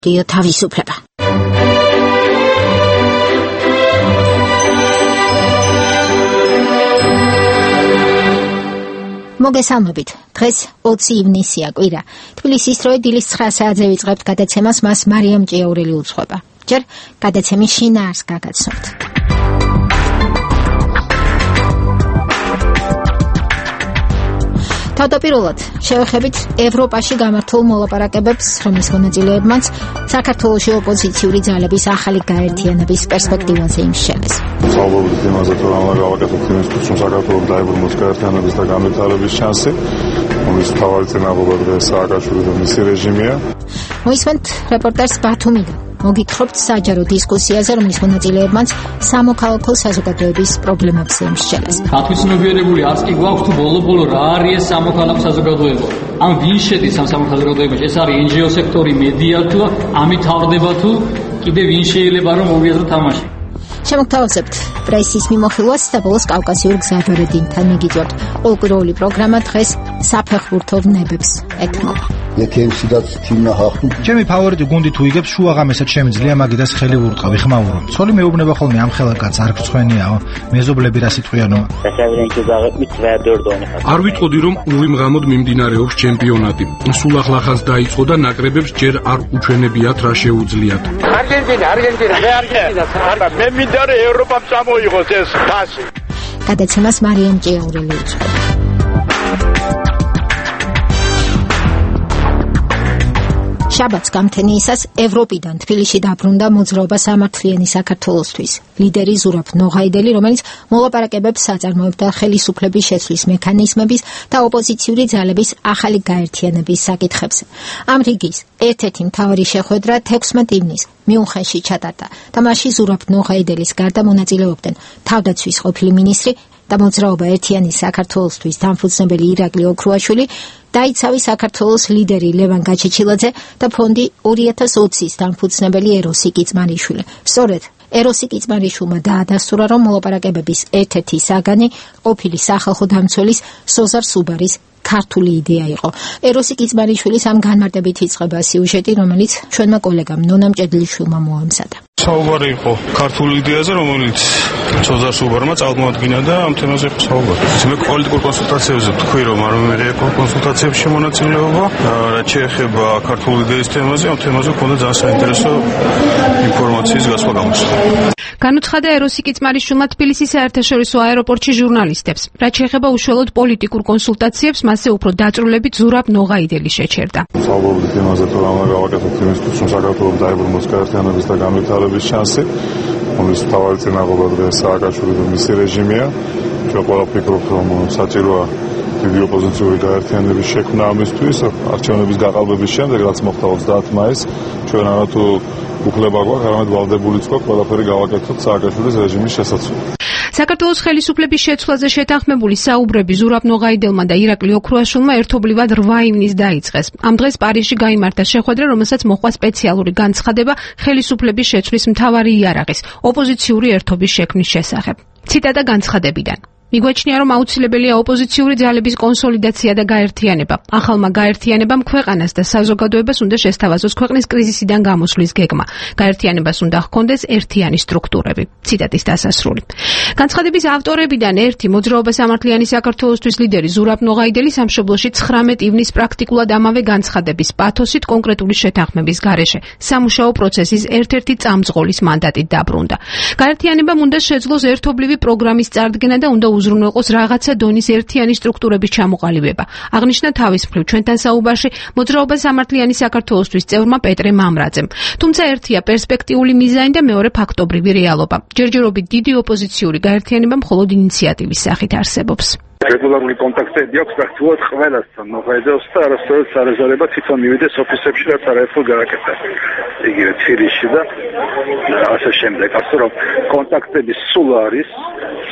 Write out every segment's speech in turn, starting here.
თავისუფლება. მოგესალმებით. დღეს 20 ივნისია კვირა. თბილისის დროით დილის 9 საათზე ვიწყებთ გადაცემას, მას მარიამ ჭიაურელი უძღვება. ჯერ გადაცემის შინაარსს გაგაცნობთ. თავდაპირველად შევეხებით ევროპაში გამართულ მოლაპარაკებებს, რომლის მონაწილეებმაც საქართველოში ოპოზიციური ძალების ახალი გაერთიანების პერსპექტივაზე იმსჯელეს. საუბრობთ იმაზე, თუ რა გავაკეთოთ იმისთვის, რომ საქართველოს დაებრუნოს გაერთიანების და განვითარების შანსი, რომლის მთავარი წინააღმდეგობა დღეს სააკაშვილი და მისი რეჟიმია. მოისმენთ რეპორტაჟს ბათუმიდან. მოგითხრობთ საჯარო დისკუსიაზე, რომლის მონაწილეებმაც სამოქალაქო საზოგადოების პრობლემებზე იმსჯელეს. გათვითცნობიერებული არც კი გვაქვს თუ ბოლო რა არის ეს სამოქალაქო საზოგადოება. ამ ვინ შედის ამ სამოქალაქო საზოგადოებაში? ეს არის NGO სექტორი, მედია თუ ამით თავდება თუ კიდე ვინ შეიძლება რომ მოვიაზროთ თამაში. შემოგთავაზებთ პრესის მიმოხილვას და ბოლოს კავკასიურ გზაჯვარედინთან მიგიწევთ. ყოველკვირეული პროგრამა დღეს საფეხბურთო ნებებს ეთმობა. ჩემი ფავორიტი გუნდი თუ იგებს შუაღამესაც შემიძლია მაგიდას ხელი ვურტყავი ხმაურო. ცოლი მეუბნება ხოლმე ამ ხელა კაც არ გწვენიაო. მეზობლები რა სიტყვიანოა. არ ვიტყოდი რომ უიმღამოდ მიმდინარეობს ჩემპიონატი. სულ ახლახანს დაიწყო და ნაკრებებს ჯერ არ უჩვენებიათ რა შეუძლიათ. არგენტინა. მე მინდა რომ ევროპამ წამოიღოს ეს ფასი. გადაცემას მარიამ ჭიაურელი უძღვება. შაბათს გამთენიისას ევროპიდან თბილისში დაბრუნდა მოძრაობა სამართლიანი საქართველოსთვის. ლიდერი ზურაბ ნოღაიდელი, რომელიც მოლაპარაკებებს აწარმოებდა ხელისუფლების შეცვლის მექანიზმების და ოპოზიციური ძალების ახალი გაერთიანების საკითხებზე. ამ რიგის ერთ-ერთი მთავარი შეხვედრა 16 ივნისს მიუნხენში ჩატარდა და მასში ზურაბ ნოღაიდელის გარდა მონაწილეობდნენ თავდაცვის ყოფილი მინისტრი და მოძრაობა ერთიანი საქართველოსთვის დამფუძნებელი ირაკლი ოქრუაშვილი, დაიცავი საქართველოს ლიდერი ლევან გაჩეჩილაძე და ფონდი 2020-ის დამფუძნებელი ეროსი კიწმარიშვილი. სწორედ ეროსი კიწმარიშვილმა დაადასტურა, რომ მოლაპარაკებების ერთ-ერთი საგანი ყოფილი სახალხო დამცველის სოზარ სუბარის ქართული იდეა იყო. ეროსი კიწმარიშვილის ამ განმარტებით იწყება სიუჟეტი, რომელიც ჩვენმა კოლეგამ ნონამ ჭედლიშვილმა მოამზადა. საუბარი იყო ქართული იდეაზე, რომელიც სოზარ სუბარმა წარდგინა და ამ თემაზე იყო საუბარი. მე პოლიტიკურ კონსულტაციებზე ვთქვი, რომ არ მიიღო კონსულტაციებში მონაწილეობა, რაც შეეხება ქართული იდეის თემაზე, ამ თემაზე მქონდა ძალიან საინტერესო ინფორმაციის გასვლა გამოსვლა. განუცხადა ეროსი კიწმარიშვილმა თბილისის საერთაშორისო აეროპორტში ჟურნალისტებს. რაც შეეხება უშუალოდ პოლიტიკურ კონსულტაციებს, მასზე უფრო დაწვრილებით ზურაბ ნოღაიდელი შეჩერდა. საუბრობთ იმაზე, თუ რა გავაკეთოთ იმისთვის, რომ საქართველოს დაებრუნოს გაერთიანების და განვითარების შანსი, რომლის მთავარი წინააღმდეგობა დღეს სააკაშვილი და მისი რეჟიმია. ჩვენ ყველა ვფიქრობთ, რომ საჭიროა დიდი ოპოზიციური გაერთიანების შექმნა ამისთვის, არჩევნების გაყალბების შემდეგ, რაც მოხდა 30 მაისს, ჩვენ არა თუ უფლება გვაქვს, არამედ ვალდებულიც გვაქვს ყველაფერი გავაკეთოთ სააკაშვილის რეჟიმის შესაცვლელად. საქართველოს ხელისუფლების შეცვლაზე შეთანხმებული საუბრები ზურაბ ნოღაიდელმა და ირაკლი ოქრუაშვილმა ერთობლივად 8 ივნისს დაიწყეს. ამ დღეს პარიზში გაიმართა შეხვედრა, რომელსაც მოჰყვა სპეციალური განცხადება ხელისუფლების შეცვლის მთავარი იარაღის, ოპოზიციური ერთობის შექმნის შესახებ. ციტატა განცხადებიდან. მიგვაჩნია, რომ აუცილებელია ოპოზიციური ძალების კონსოლიდაცია და გაერთიანება. ახალმა გაერთიანებამ ქვეყანას და საზოგადოებას უნდა შესთავაზოს ქვეყნის კრიზისიდან გამოსვლის გეგმა. გაერთიანებას უნდა ჰქონდეს ერთიანი სტრუქტურები. ციტატის დასასრული. განცხადების ავტორებიდან ერთი მოძრაობა სამართლიანი საქართველოსთვის ლიდერი ზურაბ ნოღაიდელი სამშობლოში 19 ივნისს პრაქტიკულად ამავე განცხადების პათოსით კონკრეტული შეთანხმების გარეშე სამუშაო პროცესის ერთ-ერთი წამწყოლის მანდატით დაბრუნდა. გაერთიანებამ უნდა შეძლოს ერთობლივი პროგრამის წარდგენა და უნდა უზრუნველყოს რაღაცა დონის ერთიანი სტრუქტურების ჩამოყალიბება. აღნიშნა თავის მხრივ ჩვენთან საუბარში მოძრაობა სამართლიანი საქართველოსთვის წევრმა პეტრე მამრაძემ. თუმცა ერთია პერსპექტიული მიზანი და მეორე ფაქტობრივი რეალობა. ჯერჯერობით დიდი ოპოზიციური გაერთიანება მხოლოდ ინიციატივის სახით არსებობს. რეგულარული კონტაქტები აქვს პრაქტიკულად ყველასთან ნოღაიდელს და არასდროს სარეზერვება თვითონ მივიდეს ოფისებში, რაც არაერთხელ გააკეთა. იგივე თბილისში და ასე შემდეგ. ასე რომ კონტაქტები სულ არის,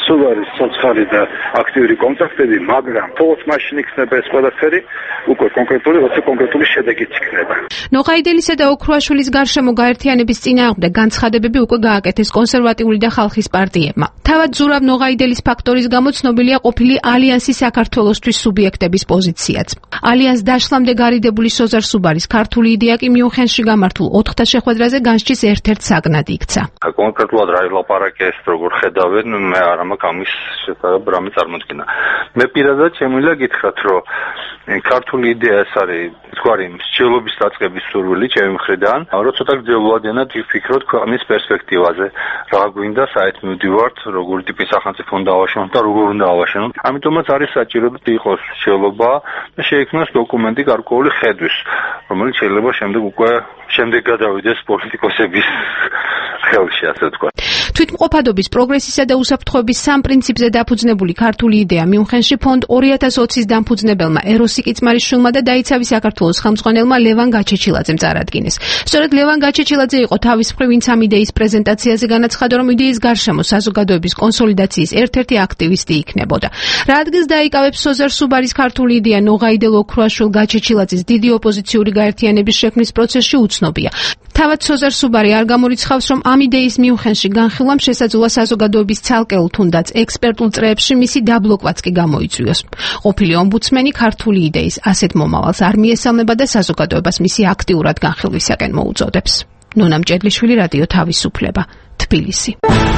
სულ არის ცოცხალი და აქტიური კონტაქტები, მაგრამ თორს მაშინ იქნება ეს ყველაფერი უკვე კონკრეტული შედეგიც იქნება. ნოყაიდელისა და ოქრუაშვილის გარშემო გაერთიანების წინააღმდეგ განცხადებები უკვე გააკეთეს კონსერვატიული და ხალხის პარტიებმა. თავად ზურაბ ნოყაიდელის ფაქტორის გამო ცნობილია ყოფილი ალიანსი საქართველოსთვის სუბიექტების პოზიციაც. ალიანს დაშლამდე გარიდებული სოზარ სუბარის ქართული იდეა კი მიუნხენში გამართულ 4-თა შეხვედრაზე განსჯის ერთ-ერთ საგნად იქცა. კონკრეტულად რა ილაპარაკე ეს როგორ ხედავენ, მე არ მაქვს ამის შესახებ რამე წარმოქმნა. მე პირადად შემიძლია გითხრათ, რომ ქართული იდეა ეს არის თქვარი მსჯელობის დაწყების სურვილი ჩემი მხრიდან, რომ ცოტა გრძელვადიანად ვიფიქროთ ქვეყნის პერსპექტივაზე, რა გვინდა საერთოდ მივდივართ, როგორი ტიპის სახელმწიფო უნდა ავაშენოთ და როგორ უნდა ავაშენოთ. ამიტომაც არის საჭირო იყოს მსჯელობა და შეიქმნას დოკუმენტი გარკვეული ხედვის, რომელიც შეიძლება შემდეგ გადავიდეს პოლიტიკოსების ხელში, ასე ვთქვათ. თვითმყოფადობის, პროგრესისა და უსაფრთხოების სამ პრინციპზე დაფუძნებული ქართული იდეა მიუნხენში ფონდ 2020-ის დამფუძნებელმა ეროსი კიცმარიშვილმა და დაიცავი საქართველოს ხელმძღვანელმა ლევან გაჩეჩილაძემ წარადგინეს. სწორედ ლევან გაჩეჩილაძე იყო თავის მხრივ ვინც ამ იდეის პრეზენტაციაზე განაცხადა, რომ იდეის გარშემო საზოგადოების კონსოლიდაციის ერთ-ერთი აქტივისტი იქნებოდა. რა ადგილს დაიკავებს სოზარ სუბარის ქართული იდეა ნოყაიდელ ოქრუაშვილ გაჩეჩილაძის დიდი ოპოზიციური გაერთიანების შექმნის პროცესში უცნობია. თავად სოზარ სუბარი არ გამორიცხავს, რომ ამ იდეის მიუნხენში განხილვამ შესაძლოა საზოგადოების ცალკეულ თუნდაც ექსპერტულ წრეებში მისი დაბლოკვაც კი გამოიწვიოს. ყოფილი ომბუდსმენი ქართული იდეის ასეთ მომავალს არ მიესალმება და საზოგადოებას მისი აქტიურად განხილვისაკენ მოუწოდებს. ნონა მჭედლიშვილი, რადიო თავისუფლება, თბილისი.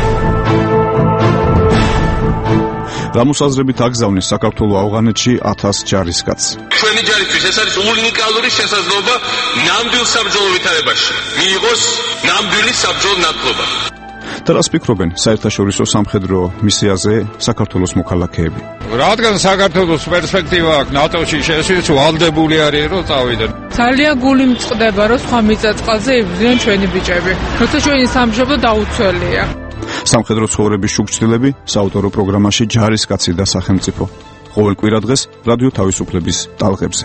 გამოსაზრებით აგზავნეს საქართველოს ავღანეთში 1000 ჯარისკაცს. ჩვენი ჯარისთვის ეს არის უნიკალური შესაძლებლობა ნამდვილ საბრძოლო ვითარებაში მიიღოს ნამდვილი საბრძოლო ნათლობა. და რას ფიქრობენ საერთაშორისო სამხედრო მისიაზე საქართველოს მოქალაქეები? რადგან საქართველოს პერსპექტივა აქვს ნატოში შესვლის, ვალდებული არის რომ წავიდნენ. ძალიან გული მწყდება რომ სხვა მიწა-წყალზე იბრძვიან ჩვენი ბიჭები, როცა ჩვენი სამშობლო დაუცველია. სამხედრო ცხოვრების შუქჩილები საავტორო პროგრამაში ჯარისკაცი და სახელმწიფო. ყოველ კვირა დღეს რადიო თავისუფლების ტალღებზე.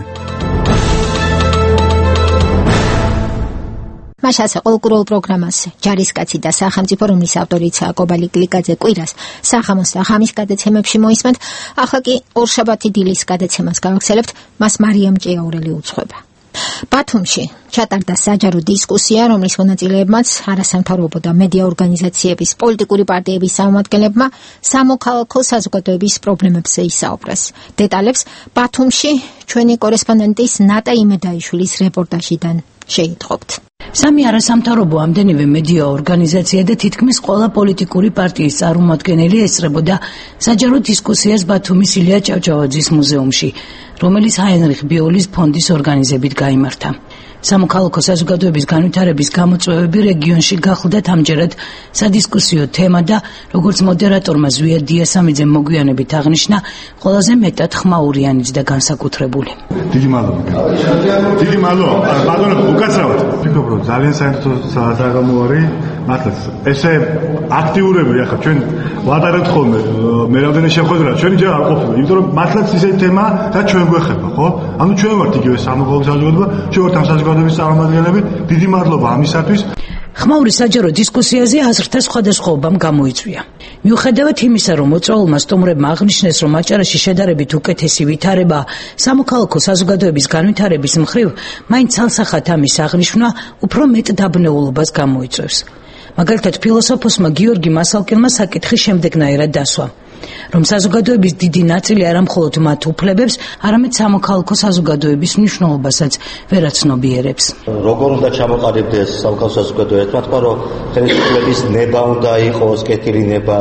მაშასე ყოველკვირეულ პროგრამას ჯარისკაცი და სახელმწიფო, რომლის ავტორიცაა კობალი კლიკაძე, კვირას სახამოს და ღამის გადაცემებში მოისმენთ. ახლა კი ორშაბათი დილის გადაცემას გავაგრძელებთ, მას მარიამ ჭიაურელი უძღვება. ბათუმში ჩატარდა საჯარო დისკუსია, რომლის მონაწილეებმაც არასამთავრობო და მედია ორგანიზაციების, პოლიტიკური პარტიების წარმომადგენლებმა სამოქალაქო საზოგადოების პრობლემებზე ისაუბრეს. დეტალებს ბათუმში ჩვენი კორესპონდენტის ნატა იმედაიშვილის რეპორტაჟიდან შეითხოვთ. სამი არასამთავრობო ამდენივე მედია ორგანიზაცია და თითქმის ყველა პოლიტიკური პარტიის წარმომადგენელი ესწრებოდა საჯარო დისკუსიას ბათუმის ილია ჭავჭავაძის მუზეუმში, რომელიც ჰაინრიხ ბიოლის ფონდის ორგანიზებით გაიმართა. სამოქალაქო საზოგადოების განვითარების გამოწვევები რეგიონში გახლდათ ამჯერად სადისკუსიო თემა და როგორც მოდერატორმა ზვია დიასამიძემ მოგვიანებით აღნიშნა, ყველაზე მეტად ხმაურიანიც და განსაკუთრებული. დიდი მადლობა. დიდი მადლობა. ბატონო, უკაცრავად. ვფიქრობ, რომ ძალიან საინტერესო საგამოვარი მართლაც. ესე აქტიურები ახლა ჩვენ ვატარებთ ხოლმე მე რამდენი შეხვედრა ჩვენი ჯერ არ ყოფილა, იმიტომ რომ მართლაც ისეთი თემა და ჩვენ გვეხება, ხო? ანუ ჩვენ ვართ იგივე სამოქალაქო საზოგადოება, ჩვენ ვართ ამ საზოგადოების წარმომადგენლები. დიდი მადლობა ამისათვის. ხმაური საჯარო დისკუსიაზე აზრთა სხვადასხვაობამ გამოიწვია. მიუხედავად იმისა, რომ მოწვეულმა სტუმრებმა აღნიშნეს, რომ აჭარაში შედარებით უკეთესი ვითარება სამოქალაქო საზოგადოების განვითარების მხრივ, მაინც ცალსახად ამის აღნიშვნა უფრო მეტ დაბნეულობას გამოიწვევს. მაგალითად, ფილოსოფოსმა გიორგი მასალკელმა საკითხი შემდეგნაირად დასვა, რომ საზოგადოების დიდი ნაწილი არამხოლოდ მათ უფლებებს, არამედ სამოქალაქო საზოგადოების მნიშვნელობასაც ვერ აცნობიერებს. როგორ უნდა ჩამოყალიბდეს სამოქალაქო საზოგადოება? თქვა, რომ ხელისუფლების ნება უნდა იყოს, კეთილი ნება.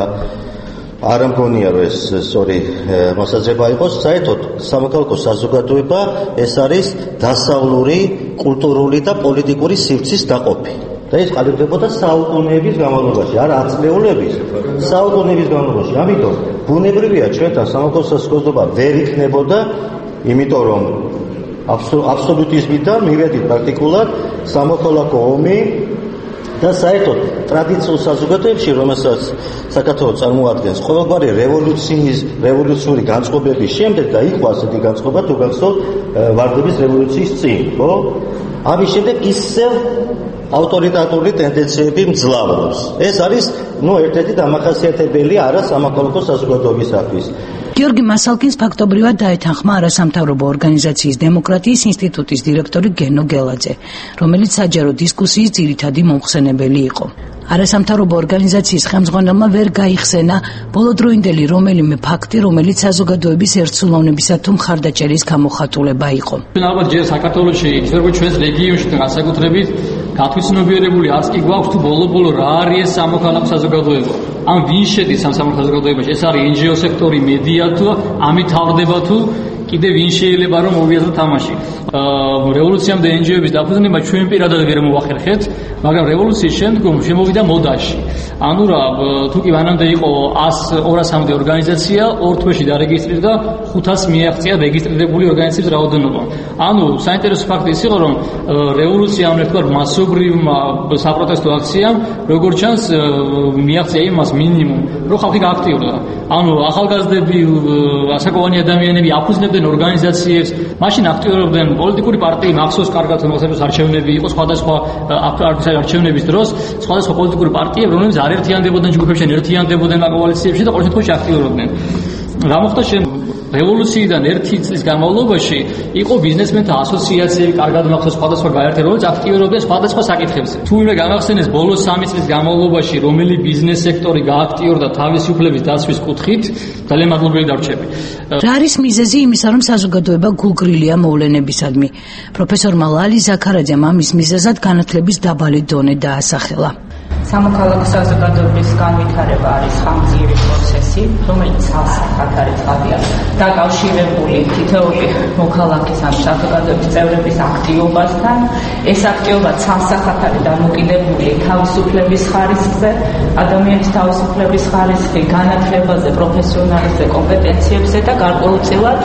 არ მგონია, რომ ეს სწორი მოსაზრება იყოს. საერთოდ სამოქალაქო საზოგადოება ეს არის დასავლური, კულტურული და პოლიტიკური სივრცის დაყოფი. და ეს ყალიბდებოდა საუკუნეების განმავლობაში, არა ათწლეულების, საუკუნეების განმავლობაში. ამიტომ ბუნებრივია ჩვენთან სამოქალაქო საზოგადოება ვერ იქნებოდა, იმიტომ რომ აბსოლუტიზმიდან მივედით პრაქტიკულად სამოქალაქო ომი და საერთოდ ტრადიციულ საზოგადოებში, რომელსაც საქართველოს წარმოადგენს, ყოველგვარი რევოლუციური განწყობების შემდეგ და იყო ასეთი განწყობა თუ გახსოვთ ვარდების რევოლუციის წინ, ხო? ამის შემდეგ ისევ ავტორიტარული ტენდენციები მძლავრობს. ეს არის ერთ-ერთი დამახასიათებელი არასამოქალაქო საზოგადოებისათვის. გიორგი მასალკინს ფაქტობრივად დაეთანხმა არასამთავრობო ორგანიზაციის დემოკრატიის ინსტიტუტის დირექტორი გენო გელაძე, რომელიც საჯარო დისკუსიის ძირითადი მომხსენებელი იყო. არასამთავრობო ორგანიზაციის ხელმძღვანელმა ვერ გაიხსენა ბოლოდროინდელი რომელიმე ფაქტი, რომელიც საზოგადოების ერთსულოვნებისა თუ მხარდაჭერის გამოხატულება იყო. ალბათ ჯერ საქართველოში, ისე როგორც ჩვენს რეგიონში განსაკუთრებით გათვითცნობიერებული არც კი გვაქვს თუ ბოლო-ბოლო რა არის ეს სამოქალაქო საზოგადოება. ან ვინ შედის ამ სამოქალაქო საზოგადოებაში? ეს არის NGO სექტორი, მედია თუ ამით თავდება თუ კიდე ვინ შეიძლება რომ მოვიაზროთ თამაში. რევოლუციამდე NGO-ების დაფუძნება ჩვენ პირადად ვერ მოვახერხეთ, მაგრამ რევოლუციის შემდგომ შემოვიდა მოდაში. ანუ რა, თუ კი მანამდე იყო 100-200-მდე ორგანიზაცია, ორ თვეში დარეგისტრირდა 500 მიაღწია რეგისტრირებული ორგანიზაციების რაოდენობა. ანუ საინტერესო ფაქტი ის იყო, რომ რევოლუციამ ერთგვარ მასობრივმა საპროტესტო აქციამ, როგორც ჩანს, მიაღწია იმას მინიმუმ, რომ ხალხი გააქტიურდა. ანუ ახალგაზრდები, ასაკოვანი ადამიანები აფუძნებდნენ ორგანიზაციებს, მაშინ აქტიურობდნენ პოლიტიკური პარტიები, მახსოვს კარგად მოსახლეობის არჩევნები იყო სხვადასხვა არჩევნების დროს, სხვადასხვა პოლიტიკური პარტიები, რომლებიც არ ერთიანდებოდნენ ჯგუფებშენ, ერთიანდებოდნენ კოალიციებში და ყოველ შემთხვევაში აქტიურობდნენ. რა მოხდა რევოლუციიდან 1 წლის განმავლობაში იყო ბიზნესმენთა ასოციაციები, კარგად მახსოვს სხვადასხვა გაერთიანებები, რომლებიც აქტიურობდნენ სხვადასხვა საკითხებზე. თუ ვინმე გამახსენებს ბოლოს 3 წლის განმავლობაში რომელი ბიზნეს სექტორი გააქტიურდა თავისი უფლების დაცვის კუთხით, ძალიან მადლობელი დარჩები. რა არის მიზეზი იმისა, რომ საზოგადოება გულგრილია მოვლენებისადმი? პროფესორმა ლალი ზაქარაძემ ამის მიზეზად განათლების დაბალი დონე დაასახელა. სამოქალაქო საზოგადოების განვითარება არის ხანგრძლივი პროცესი, რომელიც სასახად არის დაკავშირებული თითოეული მოქალაქის ან საზოგადოების წევრების აქტივობასთან. ეს აქტივობა სასახად არის დამოკიდებული თავისუფლების ხარისხზე, ადამიანის თავისუფლების ხარისხი, განათლებაზე, პროფესიონალებზე, კომპეტენციებზე და გარკვეულწილად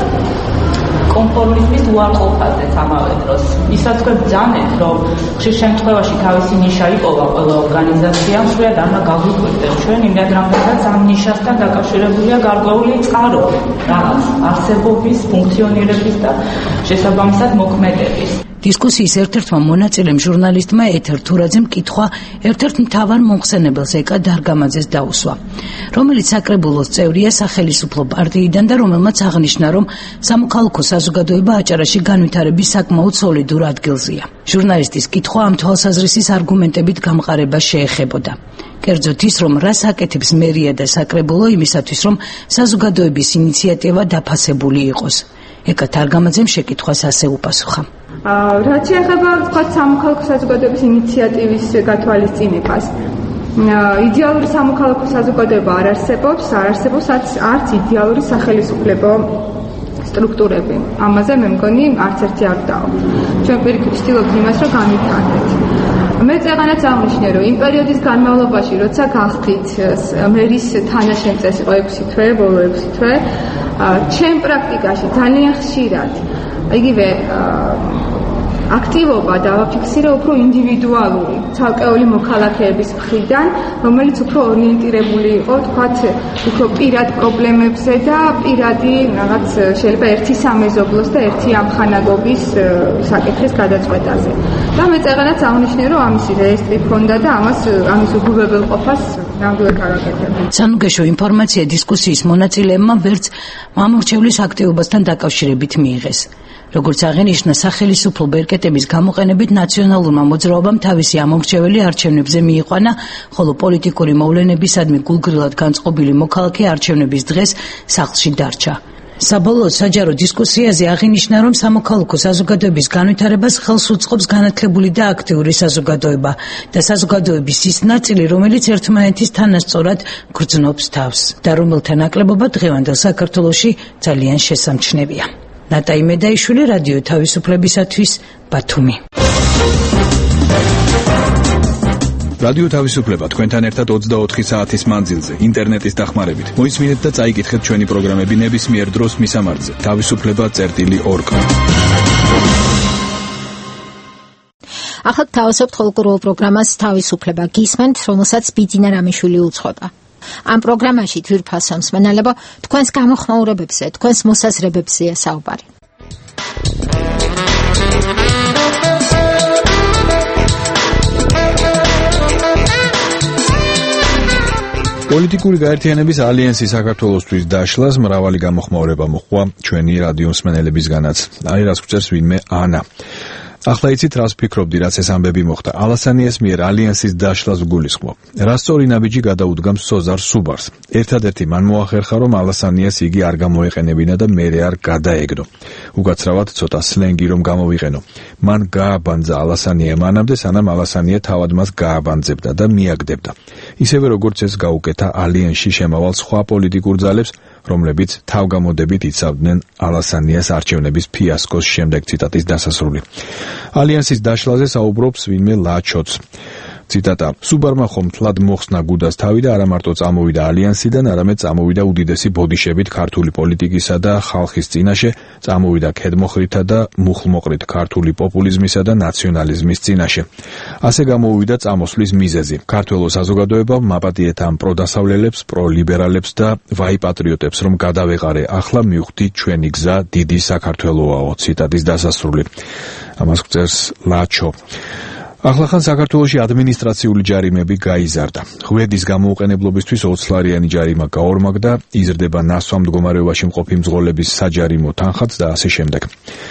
კონფორმიზმის უარყოფაზეც ამავე დროს. ისაც გვბრძანეთ, რომ ხშირ შემთხვევაში თავისი ნიშა იპოვა ყველა ორგანიზაციამ, სულად ამა გაგვიკვირდეს ჩვენ, იმდენ რამდენადაც ამ ნიშასთან დაკავშირებულია გარკვეული წყარო, რაღაც არსებობის, ფუნქციონირების და შესაბამისად მოქმედების. დისკუსიის ერთ-ერთმა მონაწილემ ჟურნალისტმა ეთერ თურაძემ კითხვა ერთ-ერთ მთავარ მომხსენებელს ეკა დარგამაძეს დაუსვა, რომელიც საკრებულოს წევრია სახელისუფლო პარტიიდან და რომელმაც აღნიშნა, რომ სამოქალაქო საზოგადოება აჭარაში განვითარების საკმაოდ სოლიდურ ადგილზეა. ჟურნალისტის კითხვა ამ თვალსაზრისის არგუმენტებით გამყარებას შეეხებოდა. კერძოდ ის, რომ რას აკეთებს მერია და საკრებულო იმისათვის, რომ საზოგადოების ინიციატივა დაფასებული იყოს. ეკა დარგამაძემ შეკითხვას ასე უპასუხა. რაც შეეხება თქვა სამოქალაქო საზოგადოების ინიციატივის გათვალისწინებას. იდეალური სამოქალაქო საზოგადოება არ არსებობს არც იდეალური სახელისუფლებო სტრუქტურები. ამაზე მე მგონი არც ერთი არ ვდაო. ჩვენ პირიქით ვცდილობთ იმას, რომ განვითარდეთ. მე წეღანაც აღნიშნე, რომ იმ პერიოდის განმავლობაში, როცა გახდით მერის თანაშემწესი იყო 6 თვე, ბოლო 6 თვე, ჩემ პრაქტიკაში ძალიან ხშირად იგივე აქტივობა დავაფიქსირე უფრო ინდივიდუალური, ცალკეული მოქალაქეების მხრიდან, რომელიც უფრო ორიენტირებული იყო, თქვათ, უფრო პირად პრობლემებზე და პირადი რაღაც შეიძლება ერთი სამეზობლოს და ერთი ამხანაგობის საკითხის გადაწყვეტაზე. და მე წეღანაც აღნიშნე, რომ ამისი რეესტრი ჰქონდა და ამის უგულებელყოფას ნამდვილად არ აკეთებდა. სანუგეშო ინფორმაცია დისკუსიის მონაწილეებმა ვერც მამორჩევლის აქტივობასთან დაკავშირებით მიიღეს. როგორც აღინიშნა, სახელისუფლო ბერკეტების გამოყენებით ნაციონალურმა მოძრაობამ თავისი ამომრჩეველი არჩევნებზე მიიყვანა, ხოლო პოლიტიკური მოვლენებისადმი გულგრილად განწყობილი მოქალაქე არჩევნების დღეს სახლში დარჩა. საბოლოოდ საჯარო დისკუსიაზე აღინიშნა, რომ სამოქალაქო საზოგადოების განვითარებას ხელს უწყობს განათლებული და აქტიური საზოგადოება და საზოგადოების ის ნაწილი, რომელიც ერთმანეთის თანასწორად გრძნობს თავს და რომელთა ნაკლებობა დღევანდელ საქართველოში ძალიან შესამჩნევია. ნატაი მედაიშვილი, რადიო თავისუფლებისათვის, ბათუმი. რადიო თავისუფლება თქვენთან ერთად 24 საათის მანძილზე, ინტერნეტის დახმარებით. მოისმინეთ და წაიკითხეთ ჩვენი პროგრამები ნებისმიერ დროს მისამართზე. თავისუფლება.org. ახლა თავისუფლ ხოლმე პროგრამას თავისუფლება გისმენთ, რომელსაც ბიძინა რამიშვილი უძღვება. ამ პროგრამაში თვირფასო მსმენელებო, თქვენს გამოხმაურებებზე, თქვენს მოსაზრებებზეა საუბარი. პოლიტიკური გაერთიანების ალიანსი საქართველოსთვის დაშლას მრავალი გამოხმაურება მოჰყვა ჩვენი რადიო მსმენელებისგანაც. აი რას გვწერს ვინმე ანა. ახლა იცით რას ვფიქრობდი, რაც ეს ამბები მოხდა. ალასანიას მიერ ალიანსის დაშლას ვგულისხმობ. რა სწორი ნაბიჯი გადაუდგამს სოზარ სუბარს. ერთადერთი მან მოახერხა, რომ ალასანიას იგი არ გამოეყენებინა და მერე არ გადაეგდო. უკაცრავად ცოტა სლენგი რომ გამოვიყენო. მან გააბანძა ალასანია მანამდე, სანამ ალასანია თავად მას გააბანძებდა და მიაგდებდა. ისევე როგორც ეს გაუკეთა ალიანსში შემავალ სხვა პოლიტიკურ ძალებს, რომლებიც თავგამოდებით იცავდნენ ალასანიას არჩევნების ფიასკოს შემდეგ. ციტატის დასასრული. ალიანსის დაშლაზე საუბრობს ვინმე ლაჩოც. ციტატა: სუბარმა ხომ თლად მოხსნა გუდას თავი და არა მარტო წამოვიდა ალიანსიდან, არამედ წამოვიდა უდიდესი ბოდიშებით ქართული პოლიტიკისა და ხალხის წინაშე, წამოვიდა ქედმოხრითა და მუხლმოყრით ქართული პოპულიზმისა და ნაციონალიზმის წინაშე. ასე გამოვიდა წამოსვლის მიზეზი. ქართველ საზოგადოებამ მაპატიეთ ამ პროდასავლელებს, პროლიბერალებს და ვაიპატრიოტებს, რომ გადავეყარე, ახლა მივხვდი ჩვენი გზა დიდი საქართველოაო. ციტატის დასასრული. ამას გვწერს ლაჩო. ახლახან საქართველოში ადმინისტრაციული ჯარიმები გაიზარდა. ღვედის გამოუყენებლობისთვის 20 ლარიანი ჯარიმა გაორმაგდა, იზრდება ნასვამ მდგომარეობაში მყოფი მძღოლების საჯარიმო თანხაც და ასე შემდეგ.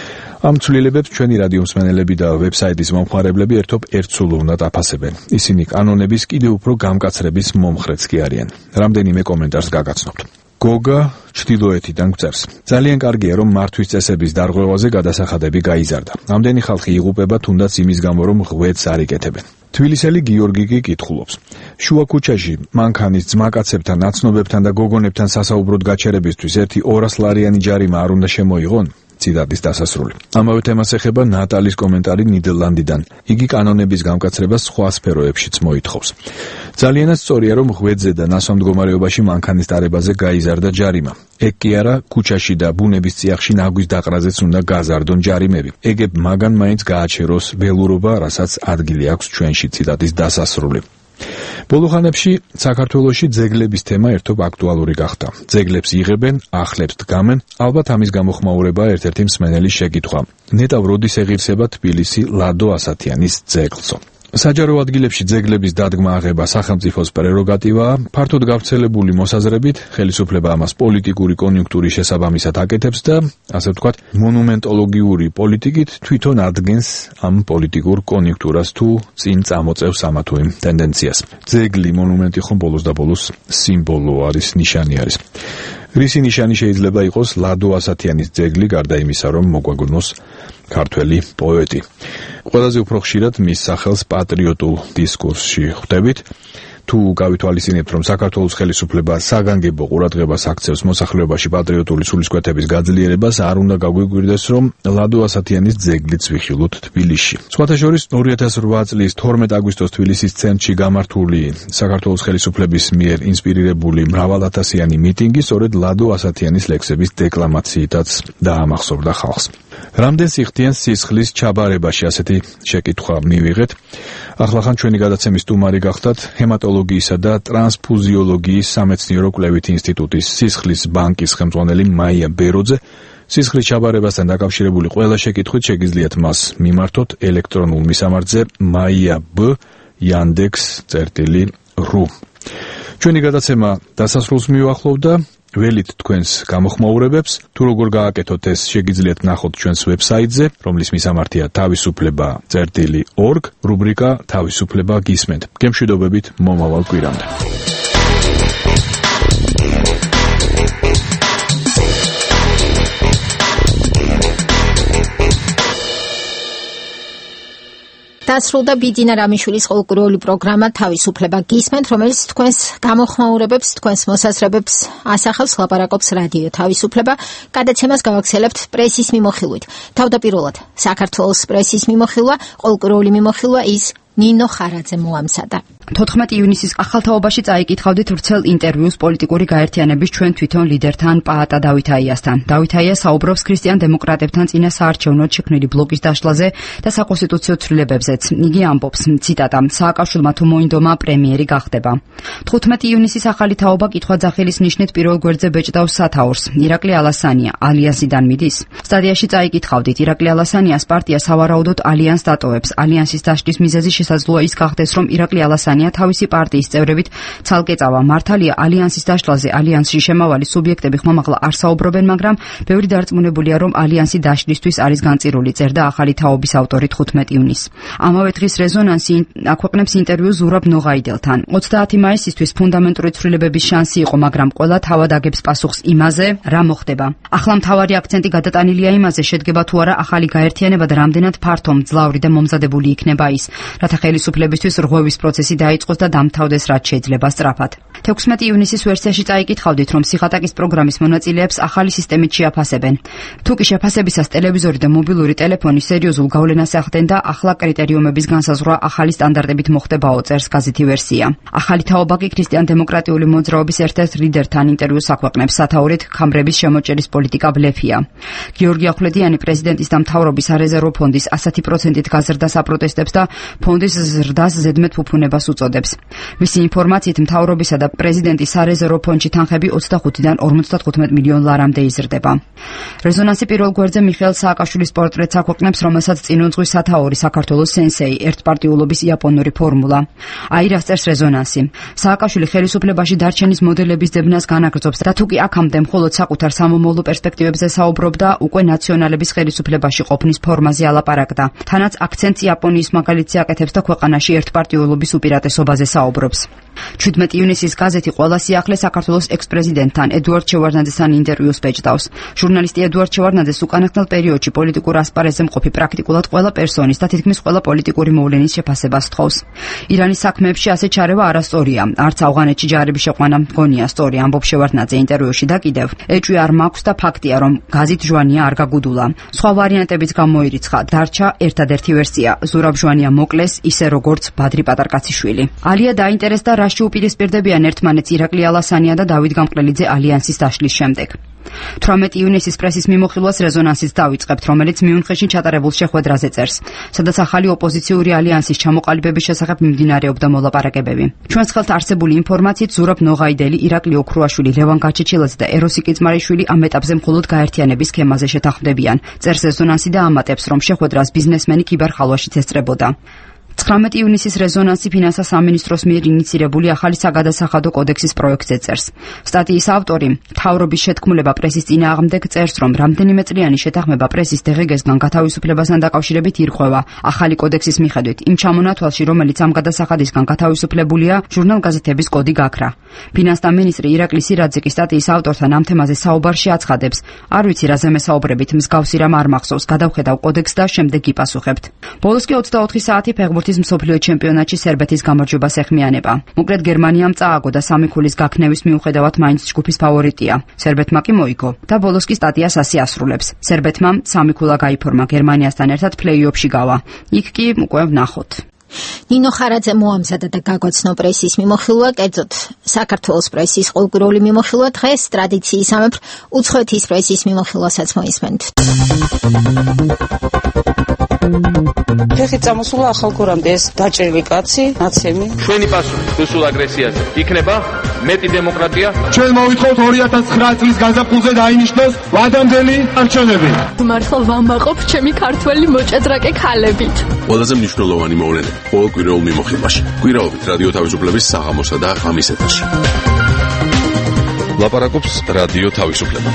ამ ცვლილებებს ჩვენი რადიო მსმენელები და ვებსაიტის მომხმარებლები ერთობ ერთსულ უნდა აფასებენ. ისინი კანონების კიდევ უფრო გამკაცრების მომხრეც კი არიან. რამდენიმე კომენტარს გაგაცნობთ. გოგა ჩtildeოეთიდან გვწერს. ძალიან კარგია, რომ მართვის წესების დარღვევაზე გადასახადები გაიზარდა. ამდენი ხალხი იღუპება თუნდაც იმის გამო, რომ ღვედს არ იკეთებენ. თბილისელი გიორგი კი კითხულობს. შუა ქუჩაში მანქანის ძმაკაცებთან, ნაცნობებთან და გოგონებთან სასაუბროდ გაჩერებისთვის 100 ლარიანი ჯარიმა არ უნდა შემოიღონ? ციტატის დასასრული. ამავე თემას ეხება ნატალის კომენტარი ნიდერლანდიდან. იგი კანონების გამკაცრებას სხვა სფეროებშიც მოითხოვს. ძალიანაც სწორია, რომ ღვედზე და ნასვამ მდგომარეობაში მანქანის ტარებაზე გაიზარდა ჯარიმა. ეგ კი არა, ქუჩაში და ბუნების წიაღში ნაგვის დაყრაზეც უნდა გაზარდონ ჯარიმები. ეგებ მაგან მაინც გააჩეროს ველურობა, რასაც ადგილი აქვს ჩვენში. ციტატის დასასრული. ბოლო ხანებში საქართველოში ძეგლების თემა ერთობ აქტუალური გახდა. ძეგლებს იღებენ, ახლებს დგამენ, ალბათ ამის გამოხმაურება ერთ-ერთი მსმენელის შეკითხვა. ნეტავ როდის ეღირსება თბილისი ლადო ასათიანის ძეგლსო? საჯარო ადგილებში ძეგლების დადგმა აღება სახელმწიფოს პრეროგატივაა. ფართოდ გავრცელებული მოსაზრებით ხელისუფლება ამას პოლიტიკური კონიუნქტურის შესაბამისად აკეთებს და ასე ვთქვათ, მონუმენტოლოგიური პოლიტიკით თვითონ ადგენს ამ პოლიტიკურ კონიუნქტურას თუ წინ წამოწევს ამა თუ იმ ტენდენციას. ძეგლი, მონუმენტი ხომ ბოლოს და ბოლოს სიმბოლო არის, ნიშანი არის. რისი ნიშანი შეიძლება იყოს ლადო ასათიანის ძეგლი, გარდა იმისა, რომ მოგვაგონოს ქართველი პოეტი. ყველაზე უფრო ხშირად მის სახელს პატრიოტულ დისკურსში ხვდებით. თუ გავითვალისწინებთ, რომ საქართველოს ხელისუფლება საგანგებო ყურადღებას აქცევს მოსახლეობაში პატრიოტული სულისკვეთების გაძლიერებას, არ უნდა გაგვიგვირდეს, რომ ლადო ასათიანის ძეგლიც ვიხილოთ თბილისში. სხვათა შორის 2008 წლის 12 აგვისტოს თბილისის ცენტრში გამართული საქართველოს ხელისუფლების მიერ ინსპირირებული მრავალათასიანი მიტინგი სწორედ ლადო ასათიანის ლექსების დეკლამაციითაც დაამახსოვრდა ხალხს. რამდენ სიხდიან სისხლის ჩაბარებაში, ასეთი შეკითხვა მივიღეთ. ახლახან ჩვენი გადაცემის სტუმარი გახდათ ჰემატოლოგიისა და ტრანსფუზიოლოგიის სამეცნიერო კვლევით ინსტიტუტის სისხლის ბანკის ხელმძღვანელი მაია ბეროძე. სისხლის ჩაბარებასთან დაკავშირებული ყველა შეკითხვით შეგიძლიათ მას მიმართოთ ელექტრონულ მისამართზე maiab@yandex.ru. ჩვენი გადაცემა დასასრულს მიუახლოვდა. ველით თქვენს გამოხმაურებებს, თუ როგორ გააკეთოთ ეს შეგიძლიათ ნახოთ ჩვენს ვებსაიტზე, რომლის მისამართია თავისუფლება.org, რუბრიკა თავისუფლება გისმენთ. გემშვიდობებით მომავალ კვირამდე. დასრულდა ბიძინა რამიშვილის ყოველკვირეული პროგრამა თავისუფლება გისმენთ, რომელიც თქვენს გამოხმაურებებს, თქვენს მოსაზრებებს ასახავს, ლაპარაკობს რადიო თავისუფლება. გადაცემას გავაგრძელებთ პრესის მიმოხილვით. თავდაპირველად საქართველოს პრესის მიმოხილვა, ყოველკვირეული მიმოხილვა ის ნინო ხარაძე მოამზადა. 14 ივნისის ახალთაობაში წაიკითხავდით ვრცელ ინტერვიუს პოლიტიკური გაერთიანების ჩვენ თვითონ ლიდერთან პაატა დავითაიასთან. დავითაია საუბრობს ქრისტიან-დემოკრატებთან წინა საარჩევნოდ შექმნილი ბლოკის დაშლაზე და საკონსტიტუციო ცვლილებებზეც. იგი ამბობს, ციტატა: "სააკაშვილმა თუ მოინდომა პრემიერი გახდება." 15 ივნისის ახალი თაობა კითხვა-ძახილის ნიშნით პირველ გვერდზე ბეჭდავს სათაურს. ირაკლი ალასანია ალიანსიდან მიდის. სტადიაში წაიკითხავდით, ირაკლი ალასანიას პარტია სავარაუდოდ ალიანსს დატოვებს. ალიანსის დაშლის მიზეზი შესაძლოა ის გახდეს, რომ ირაკლი ალასანია გერმანია თავისი პარტიის წევრებით ცალკე წავა. მართალია ალიანსის დაშლაზე ალიანსში შემავალი სუბიექტები ხმამაღლა არ საუბრობენ, მაგრამ ბევრი დარწმუნებულია, რომ ალიანსი დაშლისთვის არის განწირული, წერდა ახალი თაობის ავტორი 15 ივნისს. ამავე დღის რეზონანსი აქვეყნებს ინტერვიუ ზურაბ ნოღაიდელთან. 30 მაისისთვის ფუნდამენტური ცვლილებების შანსი იყო, მაგრამ ყველა თავად აგებს პასუხს იმაზე, რა მოხდება. ახლა მთავარი აქცენტი გადატანილია იმაზე, შედგება თუ არა ახალი გაერთიანება და რამდენად ფართო, მძლავრი და მომზადებული იქნება ის, რათა ხელისუფლებისთვის რღვევის პროცესი დაიწყოს და დამთავრდეს რაც შეიძლება სწრაფად. 16 ივნისის ვერსიაში წაიკითხავდით, რომ სიხატაკის პროგრამის მონაწილეებს ახალი სისტემით შეაფასებენ. თუკი შეფასებისას ტელევიზორი და მობილური ტელეფონი სერიოზულ გავლენას ახდენ და ახლა კრიტერიუმების განსაზღვრა ახალი სტანდარტებით მოხდებაო, წერს გაზეთი ვერსია. ახალი თაობა კი ქრისტიან-დემოკრატიული მოძრაობის ერთ-ერთ ლიდერთან ინტერვიუს აქვეყნებს, სათაურით ქამრების შემოჭერის პოლიტიკა ბლეფია. გიორგი ახვლედიანი პრეზიდენტის და მთავრობის არეზერვო ფონდის 100%-ით გაზრდას აპროტესტებს და ფონდის ზრდას ზედმეტ ფუფუნებას უწოდებს. მისი ინფორმაციით მთავრობისა და პრეზიდენტის არეზერვო ფონდში თანხები 25-დან 55 მილიონ ლარამდე იზრდება. რეზონანსი პირველ გვერდზე მიხეილ სააკაშვილის პორტრეტს აქვეყნებს, რომელსაც წინუძღვის სათაური საქართველოს სენსეი, ერთპარტიულობის იაპონური ფორმულა. აირას წერს რეზონანსი. სააკაშვილი ხელისუფლებაში დარჩენის მოდელების ძებნას განაგრძობს და თუკი აქამდე მხოლოდ საკუთარ სამომავლო პერსპექტივებზე საუბრობდა, უკვე ნაციონალების ხელისუფლებაში ყოფნის ფორმაზე ალაპარაკდა. თანაც აქცენტს იაპონიის მაგალითზე აკეთებს და ქვეყანაში ერთპარტიულობის უპირატესობაზე საუბრობს. 17 ივნისის გაზეთი ყველა სიახლე საქართველოს ექს-პრეზიდენტთან ედუარდ შევარდნაძესთან ინტერვიუს ბეჭდავს. ჟურნალისტი ედუარდ შევარდნაძეს უკანასკნელ პერიოდში პოლიტიკურ ასპარეზზე მყოფი პრაქტიკულად ყველა პერსონის და თითქმის ყველა პოლიტიკური მოვლენის შეფასებას თხოვს. ირანის საქმეებში ასე ჩარევა არასწორია. არც ავღანეთში ჯარების შეყვანა მგონია სწორი, ამბობს შევარდნაძე ინტერვიუში და კიდევ ეჭვი არ მაქვს და ფაქტია, რომ გაზით ჟვანია არ გაგუდულა. სხვა ვარიანტებიც გამოირიცხა. დარჩა ერთადერთი ვერსია. ზურაბ ჟვანია მოკლეს, ისე როგორც ბადრი პატარკაციშვილი. ალია დაინტერესდა რაში უპირისპირდებიან ერთმანეთს ირაკლი ალასანია და დავით გამყრელიძე ალიანსის დაშლის შემდეგ. 18 ივნისის პრესის მიმოხილვას რეზონანსიც დავიწყებთ, რომელიც მიუნხენში ჩატარებულ შეხვედრაზე წერს, სადაც ახალი ოპოზიციური ალიანსის ჩამოყალიბების შესახებ მიმდინარეობდა მოლაპარაკებები. ჩვენს ხელთ არსებული ინფორმაციით ზურაბ ნოღაიდელი, ირაკლი ოქრუაშვილი, ლევან გაჩეჩილაძე და ეროსი კიცმარიშვილი ამ ეტაპზე მხოლოდ გაერთიანების სქემაზე შეთანხმდებიან. წერს რეზონანსი და ამატებს, რომ შეხვედრას ბიზნესმენი კიბერხალვაშიც ესწრებოდა. 19 ივნისის რეზონანსი ფინანსთა სამინისტროს მიერ ინიცირებული ახალი საგადასახადო კოდექსის პროექტზე წერს. სტატიის ავტორი მთავრობის შეთქმულება პრესის წინააღმდეგ წერს, რომ რამდენიმე წლიანი შეთანხმება პრესის დღგ-სგან გათავისუფლებასთან დაკავშირებით ირღვევა. ახალი კოდექსის მიხედვით იმ ჩამონათვალში, რომელიც ამ გადასახადისგან გათავისუფლებულია, ჟურნალ-გაზეთების კოდი გაქრა. ფინანსთა მინისტრი ირაკლი სირაძე კი სტატიის ავტორთან ამ თემაზე საუბარში აცხადებს: არ ვიცი რაზე მესაუბრებით, მსგავსი რამ არ მახსოვს, გადავხედავ კოდექსს და შემდეგ გიპასუხებთ. ბოლოს კი 24 საათი ფეხბურთის მსოფლიო ჩემპიონატში სერბეთის გამარჯვებას ეხმიანება. მოკლედ გერმანიამ წააგო და სამი ქულის გაქნევის მიუხედავად მაინც ჯგუფის ფავორიტია. სერბეთმა კი მოიგო და ბოლოს კი სტატიას ასე ასრულებს. სერბეთმა სამი ქულა გაიფორმა, გერმანიასთან ერთად პლეი-ოფში გავა. იქ კი უკვე ვნახოთ. ნინო ხარაძე მოამზადა და გაგვაცნო პრესის მიმოხილვა, კერძოდ საქართველოს პრესის ყოველკვირეული მიმოხილვა. დღეს ტრადიციისამებრ უცხოეთის პრესის მიმოხილვასაც მოისმენთ. ფეხი წამოსულა ახალგორამდე ეს დაჭრილი კაცი, ნაცემი. ჩვენი პასუხი რუსულ აგრესიაზე იქნება მეტი დემოკრატია. ჩვენ მოვითხოვთ 2009 წლის გაზაფხულზე დაინიშნოს ვადამდელი არჩევნები. მართლა ვამაყობ ჩემი ქართველი მოჭადრაკე ქალებით. ყველაზე მნიშვნელოვანი მოვლენები ყოველკვირეულ მიმოხილვაში. კვირაობით რადიო თავისუფლების საღამოსა და ღამის ეთერში. ლაპარაკობს რადიო თავისუფლება.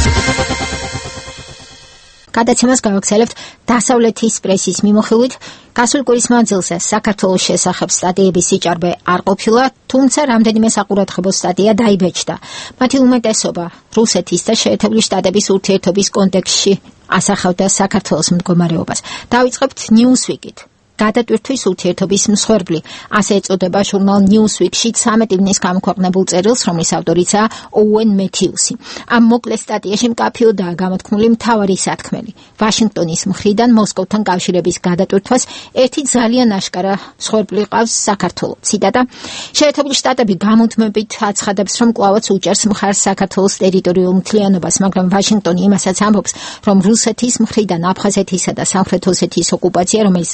გადაცემას გავაგრძელებთ დასავლეთის პრესის მიმოხილვით. გასული კვირის მანძილზე საქართველოს შესახებ სტატიების სიჭარბე არ ყოფილა, თუმცა რამდენიმე საყურადღებო სტატია დაიბეჭდა. მათი უმეტესობა რუსეთის და შეერთებული შტატების ურთიერთობის კონტექსტში ასახავდა საქართველოს მდგომარეობას. დავიწყებთ Newsweek-ით. გადატვირთვის ურთიერთობის მსხვერპლი, ასე ეწოდება ჟურნალ Newsweek-ში 13 ივნისს გამოქვეყნებულ წერილს, რომლის ავტორიცაა ოუენ მეთიუსი. ამ მოკლე სტატიაში მკაფიოდაა გამოთქმული მთავარი სათქმელი. ვაშინგტონის მხრიდან მოსკოვთან კავშირების გადატვირთვას ერთი ძალიან აშკარა მსხვერპლი ყავს საქართველო. ციტატა: შეერთებული შტატები გამუდმებით აცხადებს, რომ კვლავაც უჭერს მხარს საქართველოს ტერიტორიულ მთლიანობას, მაგრამ ვაშინგტონი იმასაც ამბობს, რომ რუსეთის მხრიდან აფხაზეთისა და სამხრეთ ოსეთის ოკუპაცია, რომელიც დღემდე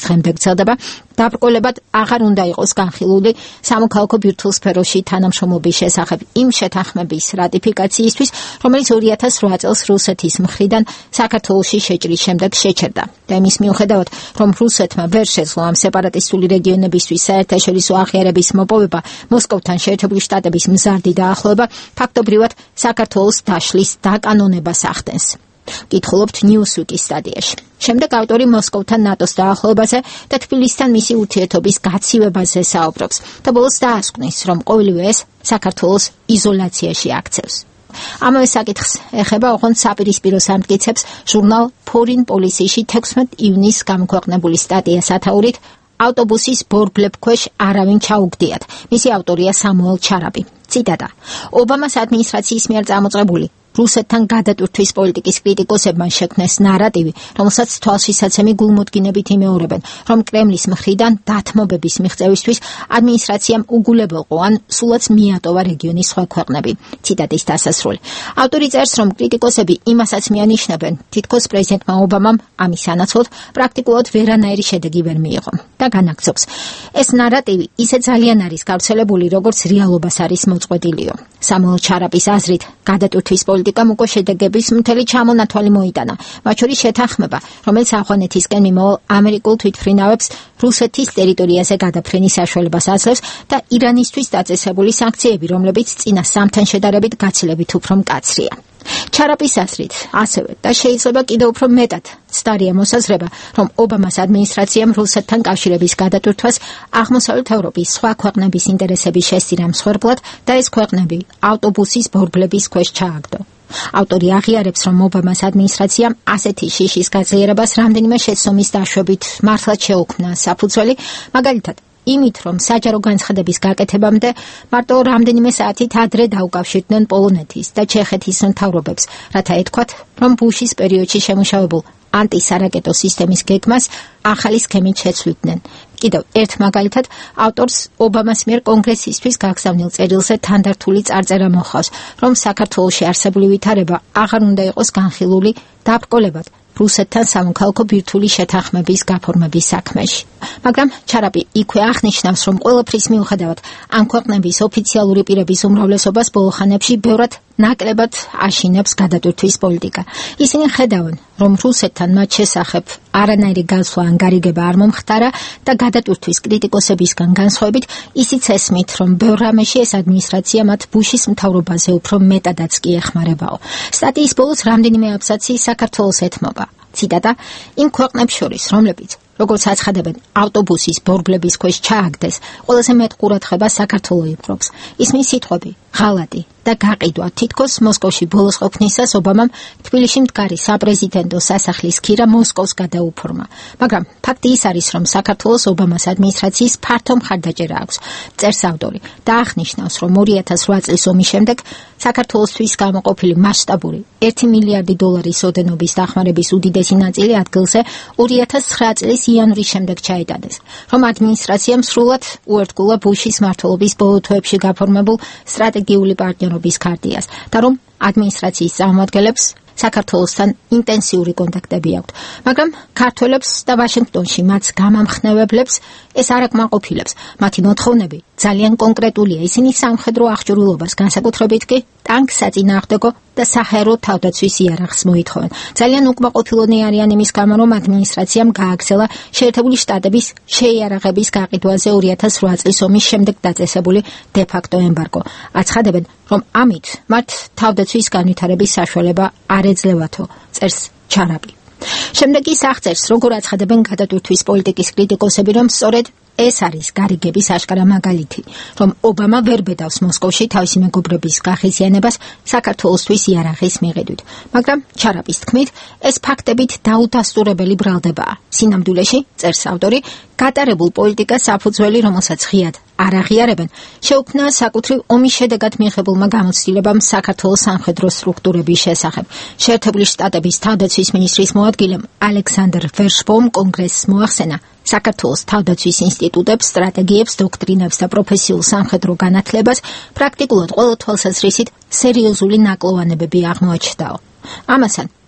გრძელდება, დაბრკოლებად აღარ უნდა იყოს განხილული სამოქალაქო ბირთვულ სფეროში თანამშრომლობის შესახებ იმ შეთანხმების რატიფიკაციისთვის, რომელიც 2008 წელს რუსეთის მხრიდან საქართველოში შეჭრის შემდეგ შეჩერდა. და იმის მიუხედავად, რომ რუსეთმა ვერ შეძლო ამ სეპარატისტული რეგიონებისთვის საერთაშორისო აღიარების მოპოვება, მოსკოვთან შეერთებული შტატების მზარდი დაახლოება ფაქტობრივად საქართველოს დაშლის დაკანონებას ახდენს. გითხულობთ Newsweek-ის სტატიაში. შემდეგ ავტორი მოსკოვთან ნატოს დაახლოებაზე და თბილისთან მისი ურთიერთობის გაცივებაზე საუბრობს და ბოლოს დაასკვნის, რომ ყოველივე ეს საქართველოს იზოლაციაში აქცევს. ამავე საკითხს ეხება ოღონდ საპირისპირო სამტკიცებს ჟურნალ Foreign Policy-ში 16 ივნისს გამოქვეყნებული სტატია სათაურით ავტობუსის ბორბლებ ქვეშ არავინ ჩაუგდიათ. მისი ავტორია სამუელ ჩარაბი. ციტატა: ობამას ადმინისტრაციის მიერ წამოწყებული რუსეთთან გადატვირთვის პოლიტიკის კრიტიკოსებმა შექმნეს ნარატივი, რომელსაც თვალშისაცემი გულმოდგინებით იმეორებენ, რომ კრემლის მხრიდან დათმობების მიღწევისთვის ადმინისტრაციამ უგულებელყო ან სულაც მიატოვა რეგიონის სხვა ქვეყნები. ციტატის დასასრული. ავტორი წერს, რომ კრიტიკოსები იმასაც მიანიშნებენ, თითქოს პრეზიდენტმა ობამამ ამის სანაცვლოდ პრაქტიკულად ვერანაირი შედეგი ვერ მიიღო. და განაგრძობს: ეს ნარატივი ისე ძალიან არის გავრცელებული, როგორც რეალობას არის მოწყვეტილიო. სამუელ ჩარაბის აზრით, გადატვირთვის პოლიტიკამ უკვე შედეგების მთელი ჩამონათვალი მოიტანა, მათ შორის შეთანხმება, რომელიც ავღანეთისკენ მიმავალ ამერიკულ თვითმფრინავებს რუსეთის ტერიტორიაზე გადაფრენის საშუალებას აძლევს და ირანისთვის დაწესებული სანქციები, რომლებიც წინა სამთან შედარებით გაცილებით უფრო მკაცრია. ჩარაპის აზრით, ასევე და შეიძლება კიდევ უფრო მეტად ცდარია მოსაზრება, რომ ობამას ადმინისტრაციამ რუსეთთან კავშირების გადატვირთვას აღმოსავლეთ ევროპის სხვა ქვეყნების ინტერესების შესწირა მსხვერპლად და ეს ქვეყნები ავტობუსის ბორბლების ქვეშ ჩააგდო. ავტორი აღიარებს, რომ ობამას ადმინისტრაციამ ასეთი შიშის გაძლიერებას რამდენიმე შეცდომის დაშვებით მართლაც შეუქმნა საფუძველი, მაგალითად იმით, რომ საჯარო განცხადების გაკეთებამდე მარტო რამდენიმე საათით ადრე დაუკავშირდნენ პოლონეთის და ჩეხეთის მთავრობებს, რათა ეთქვათ, რომ ბუშის პერიოდში შემუშავებულ ანტისარაკეტო სისტემის გეგმას ახალი სქემით შეცვლიდნენ. კიდევ ერთ მაგალითად, ავტორს ობამას მიერ კონგრესისთვის გაგზავნილ წერილზე თანდართული წარწერა მოჰყავს, რომ საქართველოში არსებული ვითარება აღარ უნდა იყოს განხილული დაბრკოლებად რუსეთთან სამოქალაქო ბირთვული შეთანხმების გაფორმების საქმეში. მაგრამ ჩარაპი იქვე აღნიშნავს, რომ ყველაფრის მიუხედავად ამ ქვეყნების ოფიციალური პირების უმრავლესობას ბოლო ხანებში ბევრად ნაკლებად აშინებს გადატვირთვის პოლიტიკა. ისინი ხედავენ, რომ რუსეთთან მათ შესახებ არანაირი გასვლა ან გარიგება არ მომხდარა და გადატვირთვის კრიტიკოსებისგან განსხვავებით ისიც ესმით, რომ ბევრ რამეში ეს ადმინისტრაცია მათ ბუშის მთავრობაზე უფრო მეტადაც კი ეხმარებაო. სტატიის ბოლოს რამდენიმე აბზაცი საქართველოს ეთმობა. ციტატა: იმ ქვეყნებს შორის, რომლებიც როგორც აცხადებენ, ავტობუსის ბორბლების ქვეშ ჩააგდეს, ყველაზე მეტ ყურადღებას საქართველო იპყრობს. ისმის სიტყვები ღალატი და გაყიდვა თითქოს მოსკოვში ბოლოს ყოფნისას ობამამ თბილისში მდგარი საპრეზიდენტო სასახლის ქირა მოსკოვს გადაუფორმა. მაგრამ ფაქტი ის არის, რომ საქართველოს ობამას ადმინისტრაციის ფართო მხარდაჭერა აქვს. წერს ავტორი და აღნიშნავს, რომ 2008 წლის ომის შემდეგ საქართველოსთვის გამოყოფილი მასშტაბური 1 მილიარდი დოლარის ოდენობის დახმარების უდიდესი ნაწილი ადგილზე 2009 წლის იანვრის შემდეგ ჩაიტანეს, რომ ადმინისტრაციამ სრულად უერთგულა ბუშის მმართველობის ბოლო თვეებში გაფორმებულ სტრატეგიული პარტნიორობის ქარტიას და რომ ადმინისტრაციის წარმომადგენლებს საქართველოსთან ინტენსიური კონტაქტები აქვთ. მაგრამ ქართველებს და ვაშინგტონში მათ გამამხნევებლებს ეს არ აკმაყოფილებს. მათი მოთხოვნები ძალიან კონკრეტულია. ისინი სამხედრო აღჭურვილობას, განსაკუთრებით კი ტანკ საწინააღმდეგო და საჰაერო თავდაცვის იარაღს მოითხოვენ. ძალიან უკმაყოფილონი არიან იმის გამო, რომ ადმინისტრაციამ გააგრძელა შეერთებული შტატების შეიარაღების გაყიდვაზე 2008 წლის ომის შემდეგ დაწესებული დე-ფაქტო ემბარგო. აცხადებენ, რომ ამით მათ თავდაცვის განვითარების საშუალება არ ეძლევათო, წერს ჩარაბი. შემდეგ ის აღწერს, როგორ აცხადებენ გადატვირთვის პოლიტიკის კრიტიკოსები, რომ სწორედ ეს არის გარიგების აშკარა მაგალითი, რომ ობამა ვერ ბედავს მოსკოვში თავისი მეგობრების გახიზიანებას საქართველოსთვის იარაღის მიღედვით. მაგრამ ჩარაპის თქმით, ეს ფაქტებით დაუდასტურებელი ბრალდებაა. სინამდვილეში, წერს ავტორი, გატარებულ პოლიტიკას საფუძველი, რომელსაც ღიად არ აღიარებენ, შეუქმნა საკუთრივ ომის შედეგად მიღებულმა გამოცდილებამ საქართველოს სამხედრო სტრუქტურების შესახებ. შეერთებული შტატების თავდაცვის მინისტრის მოადგილემ ალექსანდრ ვერშბოუმ კონგრესს მოახსენა საქართველოს თავდაცვის ინსტიტუტებს, სტრატეგიებს, დოქტრინებს და პროფესიულ სამხედრო განათლებას პრაქტიკულად ყველა თვალსაზრისით სერიოზული ნაკლოვანებები აღმოაჩნდაო. ამასთან,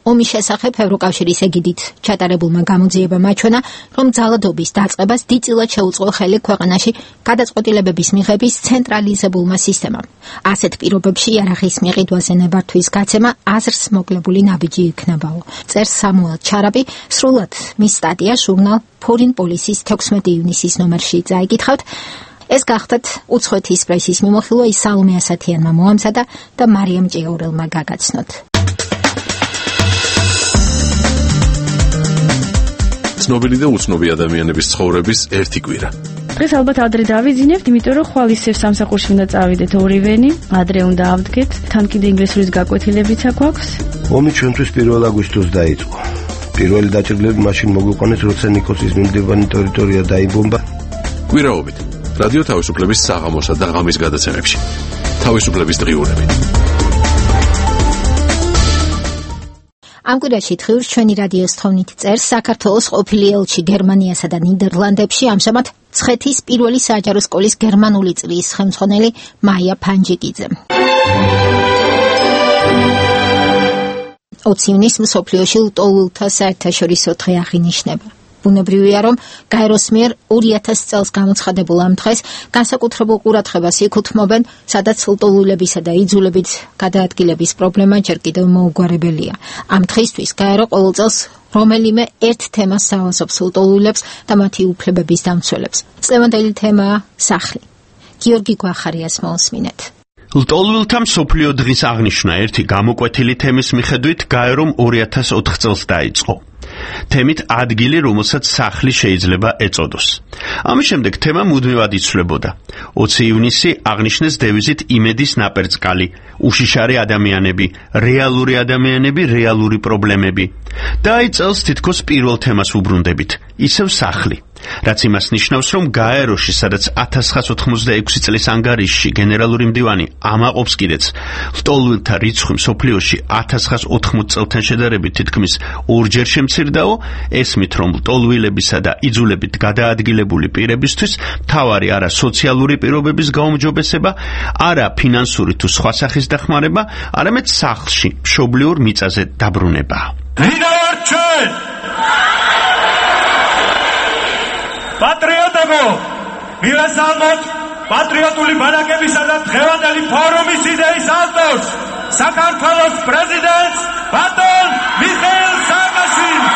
ომის შესახებ ევროკავშირის ეგიდით ჩატარებულმა გამოძიებამ აჩვენა, რომ ძალადობის დაწყებას დიდწილად შეუწყო ხელი ქვეყანაში გადაწყვეტილებების მიღების ცენტრალიზებულმა სისტემამ. ასეთ პირობებში იარაღის მიყიდვაზე ნებართვის გაცემა აზრს მოკლებული ნაბიჯი იქნებაო. წერს სამუელ ჩარაბი, სრულად მის სტატია ჟურნალ Foreign Policy-ს 16 ივნისის ნომერში წაიკითხავთ. ეს გახდათ უცხოეთის პრესის მიმოხილვა სალომე ასათიანმა მოამზადა და მარიამ ჭიაურელმა გაგაცნოთ. ცნობილი და უცნობი ადამიანების ცხოვრების ერთი კვირა. დღეს ალბათ ადრე დავიძინებთ, იმიტომ რომ ხვალ ისევ სამსახურში უნდა წავიდეთ ორივენი, ადრე უნდა ავდგეთ, თან კიდე ინგლისურის გაკვეთილებიც აქვს. ომი ჩვენთვის 1 აგვისტოს დაიწყო. პირველი დაჭრილები მაშინ მოგვიყვანეს, როცა ნიკოსის მიმდებარე ტერიტორია დაიბომბა. კვირაობით რადიო თავისუფლების საღამოსა და ღამის გადაცემებში. თავისუფლების დღიურები. ამ კვირაში დღიურს ჩვენი რადიოს თხოვნით წერს საქართველოს ყოფილი ელჩი გერმანიასა და ნიდერლანდებში ამჟამად მცხეთის პირველი საჯარო სკოლის გერმანული წრის ხელმძღვანელი მაია ფანჯიკიძე. 20 ივნისს მსოფლიოში ლტოლვილთა საერთაშორისო დღე აღინიშნება. ბუნებრივია, რომ გაეროს მიერ 2000 წელს გამოცხადებულ ამ დღეს განსაკუთრებულ ყურადღებას იკუთვნებენ, სადაც ლტოლვილებისა და იძულებით გადაადგილების პრობლემა ჯერ კიდევ მოუგვარებელია. ამ დღისთვის გაერო ყოველ წელს რომელიმე ერთ თემას სავაზობს ლტოლვილებს და მათი უფლებების დამცველებს. წლევანდელი თემაა სახლი. გიორგი გვახარიას მოусმინეთ. ლტოლვილთა მსოფლიო დღის აღნიშვნა ერთი გამოკვეთილი თემის მიხედვით გაერომ 2004 წელს დაიწყო. თემით ადგილი, რომელსაც სახლი შეიძლება ეწოდოს. ამის შემდეგ თემა მუდმივად იცვლებოდა. 20 ივნისი აღნიშნეს დევიზით იმედის ნაპერწკალი, უშიშარი ადამიანები, რეალური პრობლემები. და აი წელს თითქოს პირველ თემას უბრუნდებით, ისევ სახლი. რაც იმას ნიშნავს, რომ გაეროში, სადაც 1986 წლის ანგარიშში გენერალური მდივანი ამაყობს კიდეც, ლტოლვილთა რიცხვი მსოფლიოში 1980 წელთან შედარებით თითქმის 2-ჯერ შემცირდაო, ესმით, რომ ლტოლვილებისა და იძულებით გადაადგილებული პირებისთვის მთავარი არა სოციალური პირობების გაუმჯობესება, არა ფინანსური თუ სხვა სახის დახმარება, არამედ სახლში მშობლიურ მიწაზე დაბრუნება. Patriotemო, მივესალმოთ პატრიოტული ბანაკებისა და დღევანდელი ფორუმის იდეის ავტორს, საქართველოს პრეზიდენტს ბატონ მიხეილ სააკაშვილს.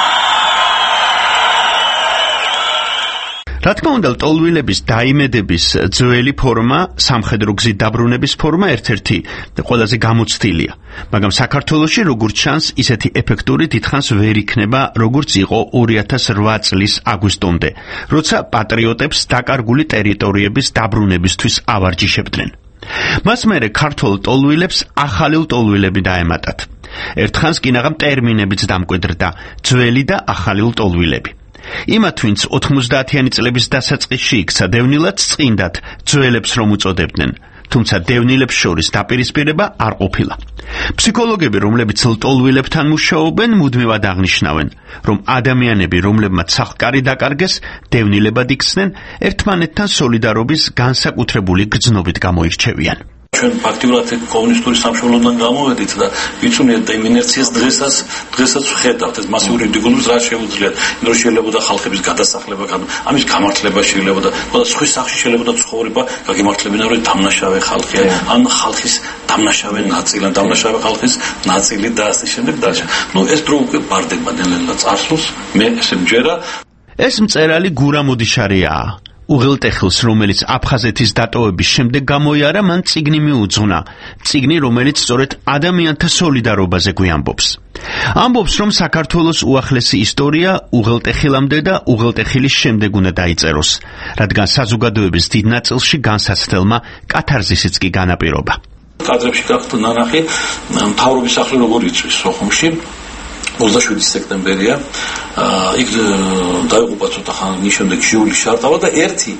რა თქმა უნდა, ლტოლვილების დაიმედების ძველი ფორმა, სამხედრო გზით დაბრუნების ფორმა ერთ-ერთი ყველაზე გამოცდილია. მაგრამ საქართველოში როგორც ჩანს, ისეთი ეფექტური დიდხანს ვერ იქნება, როგორც იყო 2008 წლის აგვისტომდე, როცა პატრიოტებს დაკარგული ტერიტორიების დაბრუნებისთვის ავარჯიშებდნენ. მას მერე ქართველ ლტოლვილებს ახალი ლტოლვილები დაემატათ. ერთხანს კინაღამ ტერმინებიც დამკვიდრდა, ძველი და ახალი ლტოლვილები. იმათ, ვინც 90-იანი წლების დასაწყისში იქცა დევნილად, წმინდად ძველებს რომ უწოდებდნენ. თუმცა დევნილებს შორის დაპირისპირება არ ყოფილა. ფსიქოლოგები, რომლებიც ლტოლვილებთან მუშაობენ, მუდმივად აღნიშნავენ, რომ ადამიანები, რომლებმაც სახლკარი დაკარგეს, დევნილებად იქცნენ, ერთმანეთთან სოლიდარობის განსაკუთრებული გრძნობით გამოირჩევიან. ჩვენ ფაქტიურად კომუნისტური სამშობლოდან გამოვედით და ვიცუნიეთ და იმ ინერციას დღესაც ვხედავთ, ეს მასიური დინამიკას რა შეუძლიათ, რომ შეიძლება და ხალხების გადასახლება, ამის გამართლება შეიძლება და სხვის სახში შეიძლება ცხოვრება გაგემართლებინა, რომ დამნაშავე ხალხია, ან ხალხის დამნაშავე ნაწილი, ან დამნაშავე ხალხის ნაწილი და ასე შემდეგ და ეს დრო უკვე ბარდება ნელ-ნელა წარსულს, მე ესე მჯერა. ეს მწერალი გურამ ოდიშარიაა. უღელტეხილს, რომელიც აფხაზეთის დატოვების შემდეგ გამოიარა, მან წიგნი მიუძღვნა. წიგნი, რომელიც სწორედ ადამიანთა სოლიდარობაზე გვიამბობს. ამბობს, რომ საქართველოს უახლესი ისტორია უღელტეხილამდე და უღელტეხილის შემდეგ უნდა დაიწეროს, რადგან საზოგადოების დიდ ნაწილში განსაცდელმა კათარზისიც კი განაპირობა. კადრებში გაქვთ ნანახი, მთავრობის სახლი როგორ იწვის სოხუმში. 27 სექტემბერია, იქ დაიღუპა ცოტა ხანი შემდეგ ჟიული შარტავა და ერთი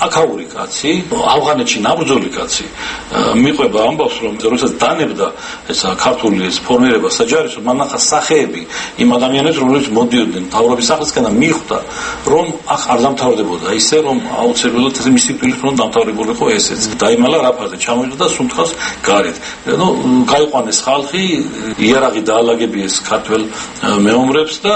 აქაური კაცი, ავღანეთში ნაბრძოლი კაცი, მიყვება ამბავს, რომ როდესაც დანებდა ესა ქართული ეს ფორმირება საჯარისო, მან ნახა სახეები იმ ადამიანებს, რომლებიც მოდიოდნენ მთავრობის სახლისკენ და მიხვდა, რომ აქ არ დამთავრდებოდა ისე, რომ აუცილებლად ეს მისი ტელეფონი დამთავრებულიყო ესეც. დაიმალა რაფაზე, ჩამოვიდა და სუნთქავს გარეთ. გაიყვანეს ხალხი, იარაღი დაალაგებიეს ქართველ მეომრებს და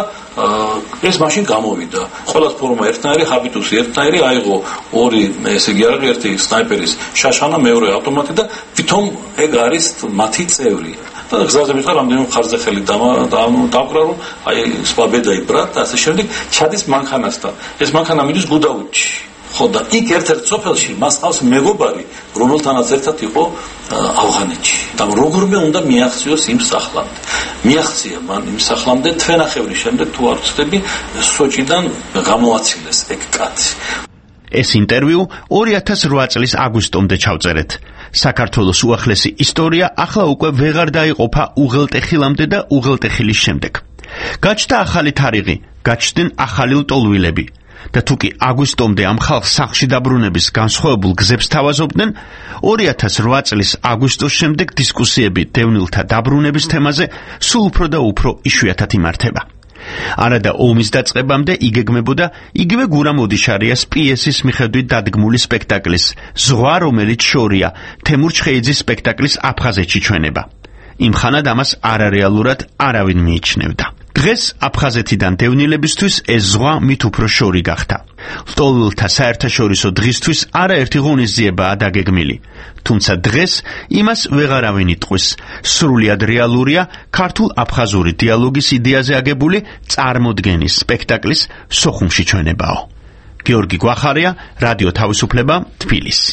ეს მაშინ გამოვიდა. ყველა ფორმა ერთნაირი, ჰაბიტუსი ერთნაირი, აიღო ორი, ესე იგი არის ერთი სნაიპერის შაშანა, მეორე ავტომატი და თვითონ ეგ არის მათი წევრი. და გზაზე მითხა რამდენიმე ხარზე ხელი დავკრა, რომ აი სხვა ბედა იბრად და ასე შემდეგ ჩადის მანქანასთან. ეს მანქანა მიდის გუდაუთში. ხო და იქ ერთ-ერთ სოფელში მას ყავს მეგობარი, რომელთანაც ერთად იყო ავღანეთში. და როგორმე უნდა მიაღწიოს იმ სახლამდე. მიაღწია მან იმ სახლამდე თვენახევრის შემდეგ თუ არ ვცდები, სოჭიდან გამოაცილეს ეგ კაცი. ეს ინტერვიუ 2008 წლის აგვისტომდე ჩავწერეთ. საქართველოს უახლესი ისტორია ახლა უკვე ვეღარ დაიყოფა უღელტეხილამდე და უღელტეხილის შემდეგ. გაჩნდა ახალი თარიღი, გაჩნდნენ ახალი ლტოლვილები. და თუკი აგვისტომდე ამ ხალხს სახლში დაბრუნების განსხვავებულ გზებს თავაზობდნენ, 2008 წლის აგვისტოს შემდეგ დისკუსიები დევნილთა დაბრუნების თემაზე სულ უფრო და უფრო იშვიათად იმართება. არადა ომის დაწყებამდე იგეგმებოდა იგივე გურამ ოდიშარიას პიესის მიხედვით დადგმული სპექტაკლის ზღვა, რომელიც შორია, თემურ ჩხეიძის სპექტაკლის აფხაზეთში ჩვენება. იმ ხანად ამას არარეალურად არავინ მიიჩნევდა. დღეს აფხაზეთიდან დევნილებისთვის ეს ზღვა მით უფრო შორი გახდა. ლტოლვილთა საერთაშორისო დღისთვის არაერთი ღონისძიებაა დაგეგმილი. თუმცა დღეს იმას ვეღარავინ იტყვის. სრულიად რეალურია ქართულ-აფხაზური დიალოგის იდეაზე აგებული წარმოდგენის სპექტაკლის სოხუმში ჩვენებაო. გიორგი გვახარია, რადიო თავისუფლება, თბილისი.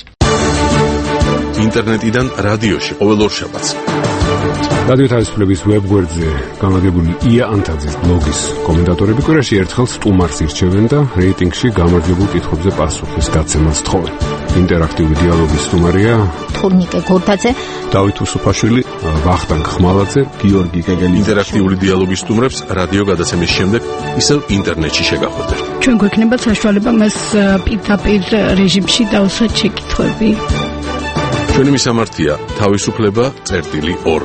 ინტერნეტიდან რადიოში ყოველ ორშაბათს. რადიო თავისუფლების ვებგვერდზე განლაგებული ია ანთაძის ბლოგის კომენტატორები კვირაში ერთხელ სტუმარს ირჩევენ და რეიტინგში გამარჯვებულ კითხვებზე პასუხის გაცემას თხოვენ. ინტერაქტიული დიალოგის სტუმარია თურნიკე გორდაძე, დავით უსუფაშვილი, ვახტანგ ხმალაძე, გიორგი კეგელი. ინტერაქტიული დიალოგის სტუმრებს რადიო გადაცემის შემდეგ ისევ ინტერნეტში შეგახვედრთ. ჩვენ გვექნება საშუალება მას პირდაპირ რეჟიმში დავსვათ შეკითხვები. ჩვენი მისამართია თავისუფლება.org.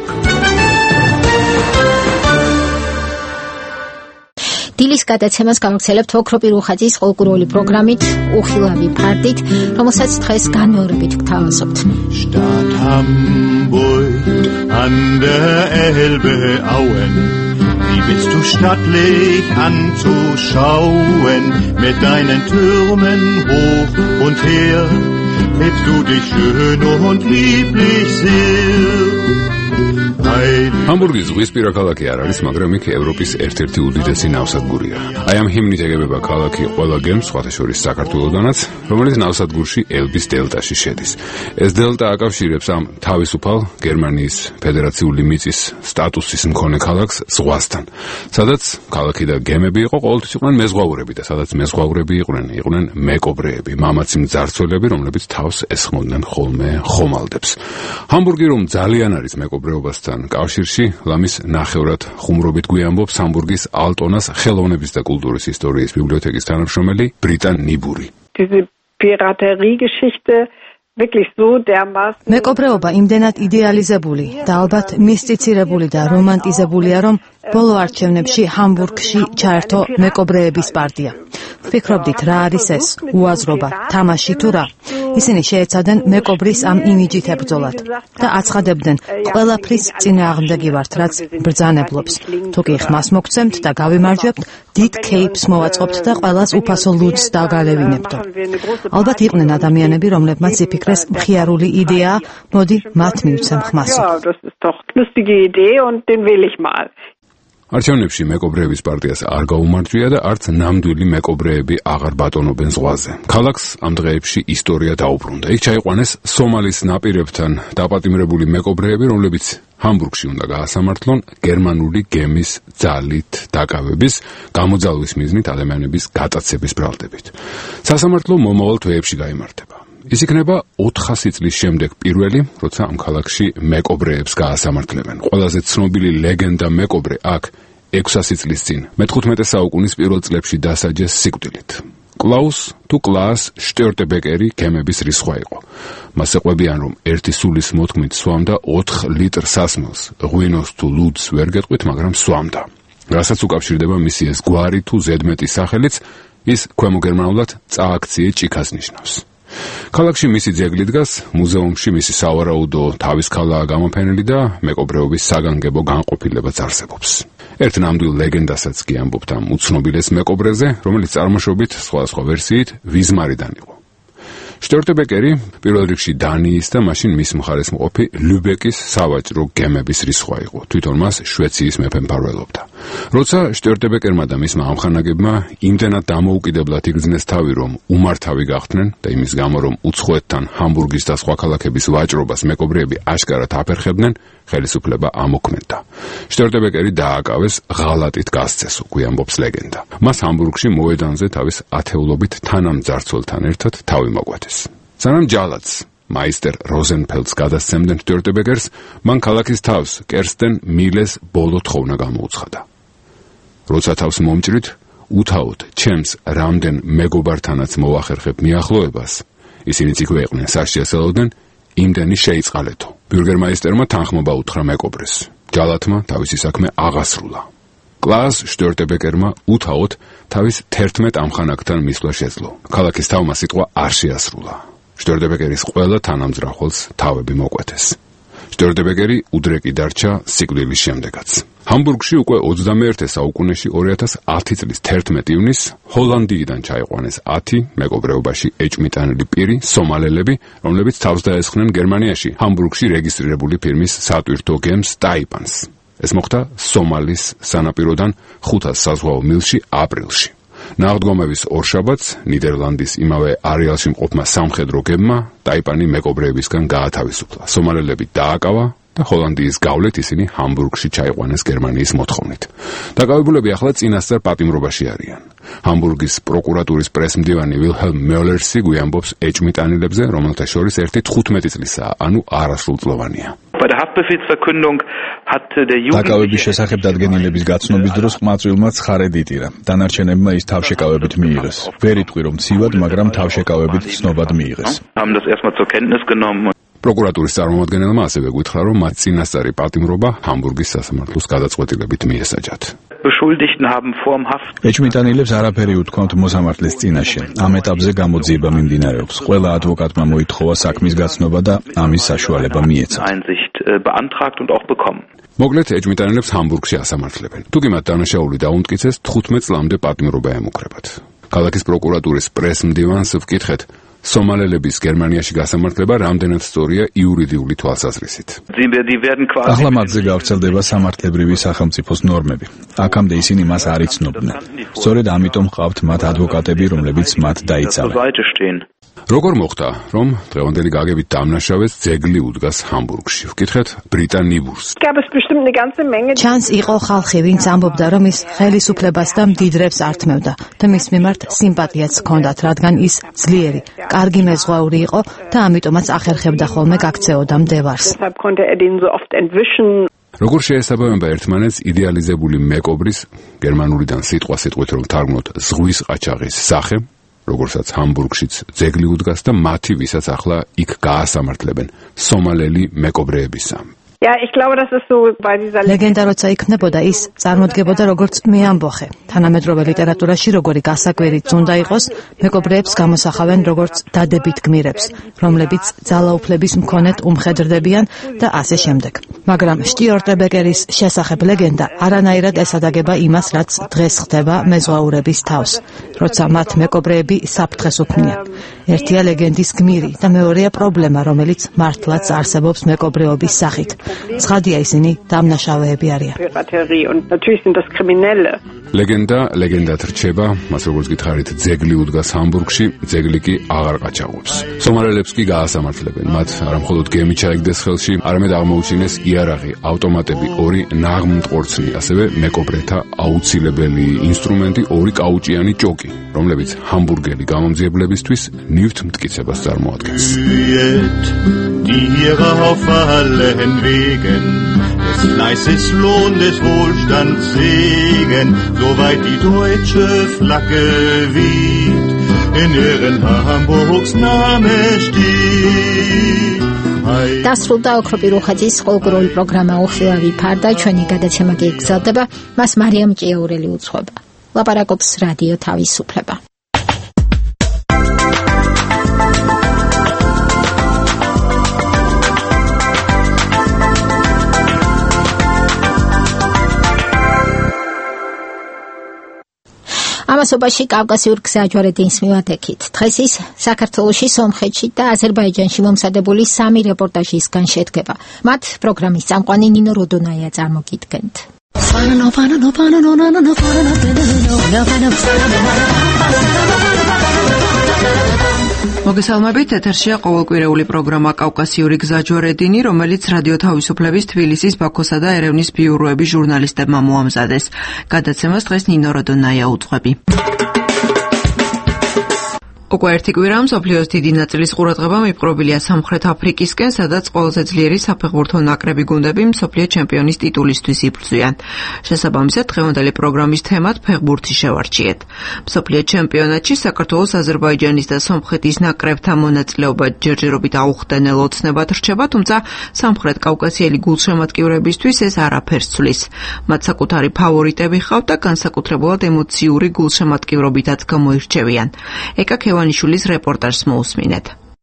დილის გადაცემას გავაგრძელებთ ოქროპირ უხაძის ყოლკურული პროგრამით უხილავი ფარდით, რომელსაც დღეს განმეორებით გთავაზობთ. Stadt Hamburg an der Elbe Auen, wie bist du stattlich anzuschauen, mit deinen Türmen hoch und her, lebst du dich schön und lieblich sehr. Hamburgis ზღვისპირა ქალაქი არ არის, მაგრამ იქ ევროპის ერთ-ერთი უდიდესი ნავსადგურია. აი ამ ჰიმნით ეგებება ქალაქი ყველა გემს, სხვათა შორის საქართველოდანაც, რომელიც ნავსადგურში ელბის დელტაში შედის. ეს დელტა აკავშირებს ამ თავისუფალ გერმანიის ფედერაციული მიწის სტატუსის მქონე ქალაქს ზღვასთან, სადაც ქალაქი და გემები იყო ყოველთვის იყვნენ მეზღვაურები და სადაც მეზღვაურები იყვნენ მეკობრეები, მამაცი მძარცველები, რომლებიც თავს ესხმოდნენ ხოლმე ხომალდებს. ჰამბურგი რომ ძალიან არის მეკობრეობასთან კავშირში, ლამის ნახევრად ხუმრობით გვიამბობს ჰამბურგის ალტონას ხელოვნების და კულტურის ისტორიის ბიბლიოთეკის თანამშრომელი ბრიტან ნიბური. Diese Piraterie-Geschichte wirklich so dermaßen მეკობრეობა იმდენად იდეალიზებული და ალბათ მისტიცირებული და რომანტიზებულია, რომ ბოლო არჩევნებში ჰამბურგში ჩაერთო მეკობრეების პარტია. ვფიქრობდით, რა არის ეს? უაზრობა, თამაში თუ რა? ისინი შეეცადნენ მეკობრის ამ იმიჯით ებრძოლათ და აცხადებდნენ, ყველაფრის წინააღმდეგი ვართ, რაც ბრძანებლობს. თუკი ხმას მოგცემთ და გავიმარჯვებთ, დიდ კეიპს მოვაწყობთ და ყველას უფასო ლუდს დაგალევინებთო. ალბათ იყვნენ ადამიანები, რომლებმაც იფიქრეს მხიარული იდეა, მოდი მათ მივცემ ხმასო. არჩევნებში მეკობრეების პარტიას არ გაუმარჯვია და არც ნამდვილი მეკობრეები აღარ ბატონობენ ზღვაზე. ქალაქს ამ დღეებში ისტორია დაუბრუნდა. იქ ჩაიყვანეს სომალის ნაპირებთან დაპატიმრებული მეკობრეები, რომლებიც ჰამბურგში უნდა გაასამართლონ გერმანული გემის ძალით დაკავების, გამოძალვის მიზნით ადამიანების გატაცების ბრალდებით. სასამართლო მომავალ თვეებში გაიმართება. ის იქნება 400 წლის შემდეგ პირველი, როცა ამ ქალაქში მეკობრეებს გაასამართლებენ. ყველაზე ცნობილი ლეგენდა მეკობრე აქ 600 წლის წინ, მე-15 საუკუნის პირველ წლებში დასაჯეს სიკვდილით. კლაუს თუ კლას შტერტებეკერი გემების რისხვა იყო. მას ეყვებიან, რომ ერთი სულის მოთქმით სვამდა 4 ლიტრ სასმელს, ღვინოს თუ ლუდს ვერ გეტყვით, მაგრამ სვამდა. რასაც უკავშირდება მისი ეს გვარი თუ ზედმეტი სახელიც, ის ქვემოგერმანულად წააქციე ჭიქას ნიშნავს. ქალაქში მისი ძეგლი დგას, მუზეუმში მისი სავარაუდო თავის ქალაა გამოფენილი და მეკობრეობის საგანგებო განყოფილებაც არსებობს. ერთ ნამდვილ ლეგენდასაც კი ამბობთ ამ უცნობილეს მეკობრეზე, რომელიც წარმოშობით სხვადასხვა ვერსიით ვიზმარიდან იყო. შტერტებეკერი პირველ რიგში დანიის და მაშინ მის მხარეს მყოფი ლუბეკის სავაჭრო გემების რისხვა იყო. თვითონ მას შვეიციის მეფე მფარველობდა. როცა შტერტებეკერმა და მისმა ამხანაგებმა იმდენად დამოუკიდებლად იგრძნეს თავი, რომ უმართავი გახდნენ და იმის გამო, რომ უცხოეთთან ჰამბურგის და სხვა ქალაქების ვაჭრობას მეკობრეები აშკარად აფერხებდნენ, ხელისუფლება ამოქმედდა. შტერტებეკერი დააკავეს, ღალატით გასცეს, უკვე ამბობს ლეგენდა. მას ჰამბურგში მოედანზე თავის ათეულობით თანამძარცველთან ერთად თავი მოკვეთეს. სანამ ჯალათს მაისტერ როზენფელდს გადასცემდნენ შტერტებეკერს, მან ქალაქის თავს კერსტენ მილეს ბოლო თხოვნა გამოუცხადა. როცა თავს მომჭრით, უთაოდ ჩემს რამდენ მეგობართანაც მოვახერხებ მიახლოებას, ისინიც იქვე იყვნენ, სასჯელს ელოდნენ, იმდენი შეიწყალეთო. ბიურგერმაისტერმა თანხმობა უთხრა მეკობრეს. ჯალათმა თავისი საქმე აღასრულა. კლას შტერტებეკერმა უთაოდ თავის 11 ამხანაგთან მისვლა შეძლო. ქალაქის თავმა სიტყვა არ შეასრულა. შტერტებეკერის ყველა თანამძრახველს თავები მოკვეთეს. შტერტებეკერი უდრეკი დარჩა სიკვდილის შემდეგაც. ჰამბურგში უკვე 21 საუკუნეში 2010 წლის 11 ივნისს ჰოლანდიიდან ჩაიყვანეს 10 მეკობრეობაში ეჭმიტანილი პირი, სომალელები, რომლებიც თავს დაესხნენ გერმანიაში ჰამბურგში რეგისტრირებული ფირმის სატვირთო გემს ტაიპანს. ეს მოხდა სომალის სანაპიროდან 500 საზღვაო მილში აპრილში. ნაღდგომების ორშაბათს ნიდერლანდის იმავე არეალში მყოფმა სამხედრო გემმა ტაიპანი მეკობრეებისგან გაათავისუფლა. სომალელები დააკავა და ჰოლანდიის გავლით ისინი ჰამბურგში ჩაიყვანეს გერმანიის მოთხოვნით. დაკავებულები ახლა წინასწარ პატიმრობაში არიან. ჰამბურგის პროკურატურის პრესმდივანი ვილჰელმ მოლერსი გვიამბობს ეჭმიტანილებზე, რომელთა შორის ერთი 15 წლისაა, ანუ არასრულწლოვანია. დაკავების შესახებ დადგენილების გაცნობის დროს ყმაწვილმა ცხარე დიტირა. დანარჩენებმა ის თავშეკავებით მიიღეს. ვერ იტყვი რომ ცივად, მაგრამ თავშეკავებით ცნობად მიიღეს. პროკურატურის წარმომადგენელმა ასევე გითხრა, რომ მათ წინასწარი პატიმრობა ჰამბურგის სასამართლოს გადაწყვეტილებით მიესაჯათ. ეჭმიტანილებს არაფერი უთქვამთ მოსამართლის წინაშე. ამ ეტაპზე გამოძიება მიმდინარეობს. ყველა ადვოკატმა მოითხოვა საქმის გაცნობა და ამის საშუალება მიეცა. მოკლედ, ეჭმიტანილებს ჰამბურგში ასამართლებენ. თუ კი მათ დანაშაული დაუმტკიცეს, 15 წლამდე პატიმრობა ემუქრებათ. ქალაქის პროკურატურის პრესმდივანს ვკითხეთ, სომალელების გერმანიაში გასამართლება რამდენად სწორია იურიდიული თვალსაზრისით. ახლა მათზე გავრცელდება სამართლებრივი სახელმწიფოს ნორმები. აქამდე ისინი მას არ იცნობდნენ. სწორედ ამიტომ ჰყავთ მათ ადვოკატები, რომლებიც მათ დაიცავენ. როგორ მოხდა, რომ დღევანდელი გაგებით დამნაშავეს ძეგლი უდგას ჰამბურგში? ვკითხეთ ბრიტა ნიბურს. ჩანს იყო ხალხი, ვინც ამბობდა, რომ ის ხელისუფლებას და მდიდრებს ართმევდა და მის მიმართ სიმპათიაც ჰქონდათ, რადგან ის ძლიერი, კარგი მეზღვაური იყო და ამიტომაც ახერხებდა ხოლმე გაქცეოდა მდევარს. როგორ შეესაბამება ერთმანეთს იდეალიზებული მეკობრის, გერმანულიდან სიტყვასიტყვით რომ თარგმნოთ, ზღვის ყაჩაღის სახე, როგორცაც ჰამბურგშიც ძეგლი უდგას და მათი, ვისაც ახლა იქ გაასამართლებენ, სომალელი მეკობრეებისა. ლეგენდა როცა იქნებოდა, ის წარმოდგებოდა როგორც მეამბოხე. თანამედროვე ლიტერატურაში როგორი გასაკვირი წუნდა იყოს, მეკობრეებს გამოსახავენ როგორც დადებით გმირებს, რომლებიც ძალაუფლების მქონედ უმხედრდებიან და ასე შემდეგ. მაგრამ შტერტებეკერის შესახებ ლეგენდა არანაირად ესადაგება იმას, რაც დღეს ხდება მეზღვაურების თავს, როცა მათ მეკობრეები საფრთხეს უქმნიან. ერთია ლეგენდის გმირი და მეორეა პრობლემა, რომელიც მართლაც არსებობს მეკობრეობის სახით. ცხადია, ისინი დამნაშავეები არიან. ლეგენდა ლეგენდად რჩება, მას როგორც გითხარით, ძეგლი უდგას ჰამბურგში, ძეგლი კი აღარ ყაჩაღობს. სომალელებს კი გაასამართლებენ. მათ არამხოლოდ გემი ჩაიგდეს ხელში, არამედ აღმოუჩინეს იარაღი, ავტომატები, 2 ნაღმმტყორცნი, ასევე მეკობრეთა აუცილებელი ინსტრუმენტი, 2 კაუჭიანი ჭოკი, რომლებიც ჰამბურგელი გამომძიებლებისთვის ნივთთ მტკიცებას წარმოადგენს. Des Fleißes Lohn, des Wohlstands Segen, soweit die deutsche Flagge weht. in ihren Hamburgs Namesti. დასრულდა ოქროპი რუხაძის ყოველკვირეული პროგრამა უხილავი ფარდა. ჩვენი გადაცემა გეგრძელდება. მას მარიამ ჭიაურელი უძღვება. ლაპარაკობს რადიო თავისუფლება. ამასობაში კავკასიურ გზაჯვარედინს მივატეკით. დღეს ის საქართველოში, სომხეთში და აზერბაიჯანში მომზადებული 3 რეპორტაჟისგან შედგება. მათ პროგრამის წამყვანი ნინო როდონაია წარმოგიდგენთ. მოგესალმებით, ეთერშია ყოველკვირეული პროგრამა კავკასიური გზაჯვარედინი, რომელიც რადიო თავისუფლების თბილისის, ბაქოსა და ერევნის ბიუროების ჟურნალისტებმა მოამზადეს. გადაცემას დღეს ნინო როდონაია უძღვები. უკვე ერთი კვირა მსოფლიოს დიდი ნაწილის ყურადღება მიპყრობილია სამხრეთ აფრიკისკენ, სადაც ყველაზე ძლიერი საფეხბურთო ნაკრები გუნდები მსოფლიო ჩემპიონის ტიტულისთვის იბრძვიან. შესაბამისად, დღევანდელი პროგრამის თემად ფეხბურთი შევარჩიეთ. მსოფლიო ჩემპიონატში საქართველოს, აზერბაიჯანის და სომხეთის ნაკრებთან მონაწილეობა ჯერჯერობით აუხსნელ ოცნებად რჩება, თუმცა სამხრეთ კავკასიელი გულშემატკივრებისთვის ეს არაფერს ცვლის. მათ საკუთარი ფავორიტები ჰყავთ და განსაკუთრებულად ემოციური გულშემატკივრობითაც გამოირჩევიან. ეკა ივანიშვილის რეპორტაჟს მოусმინეთ.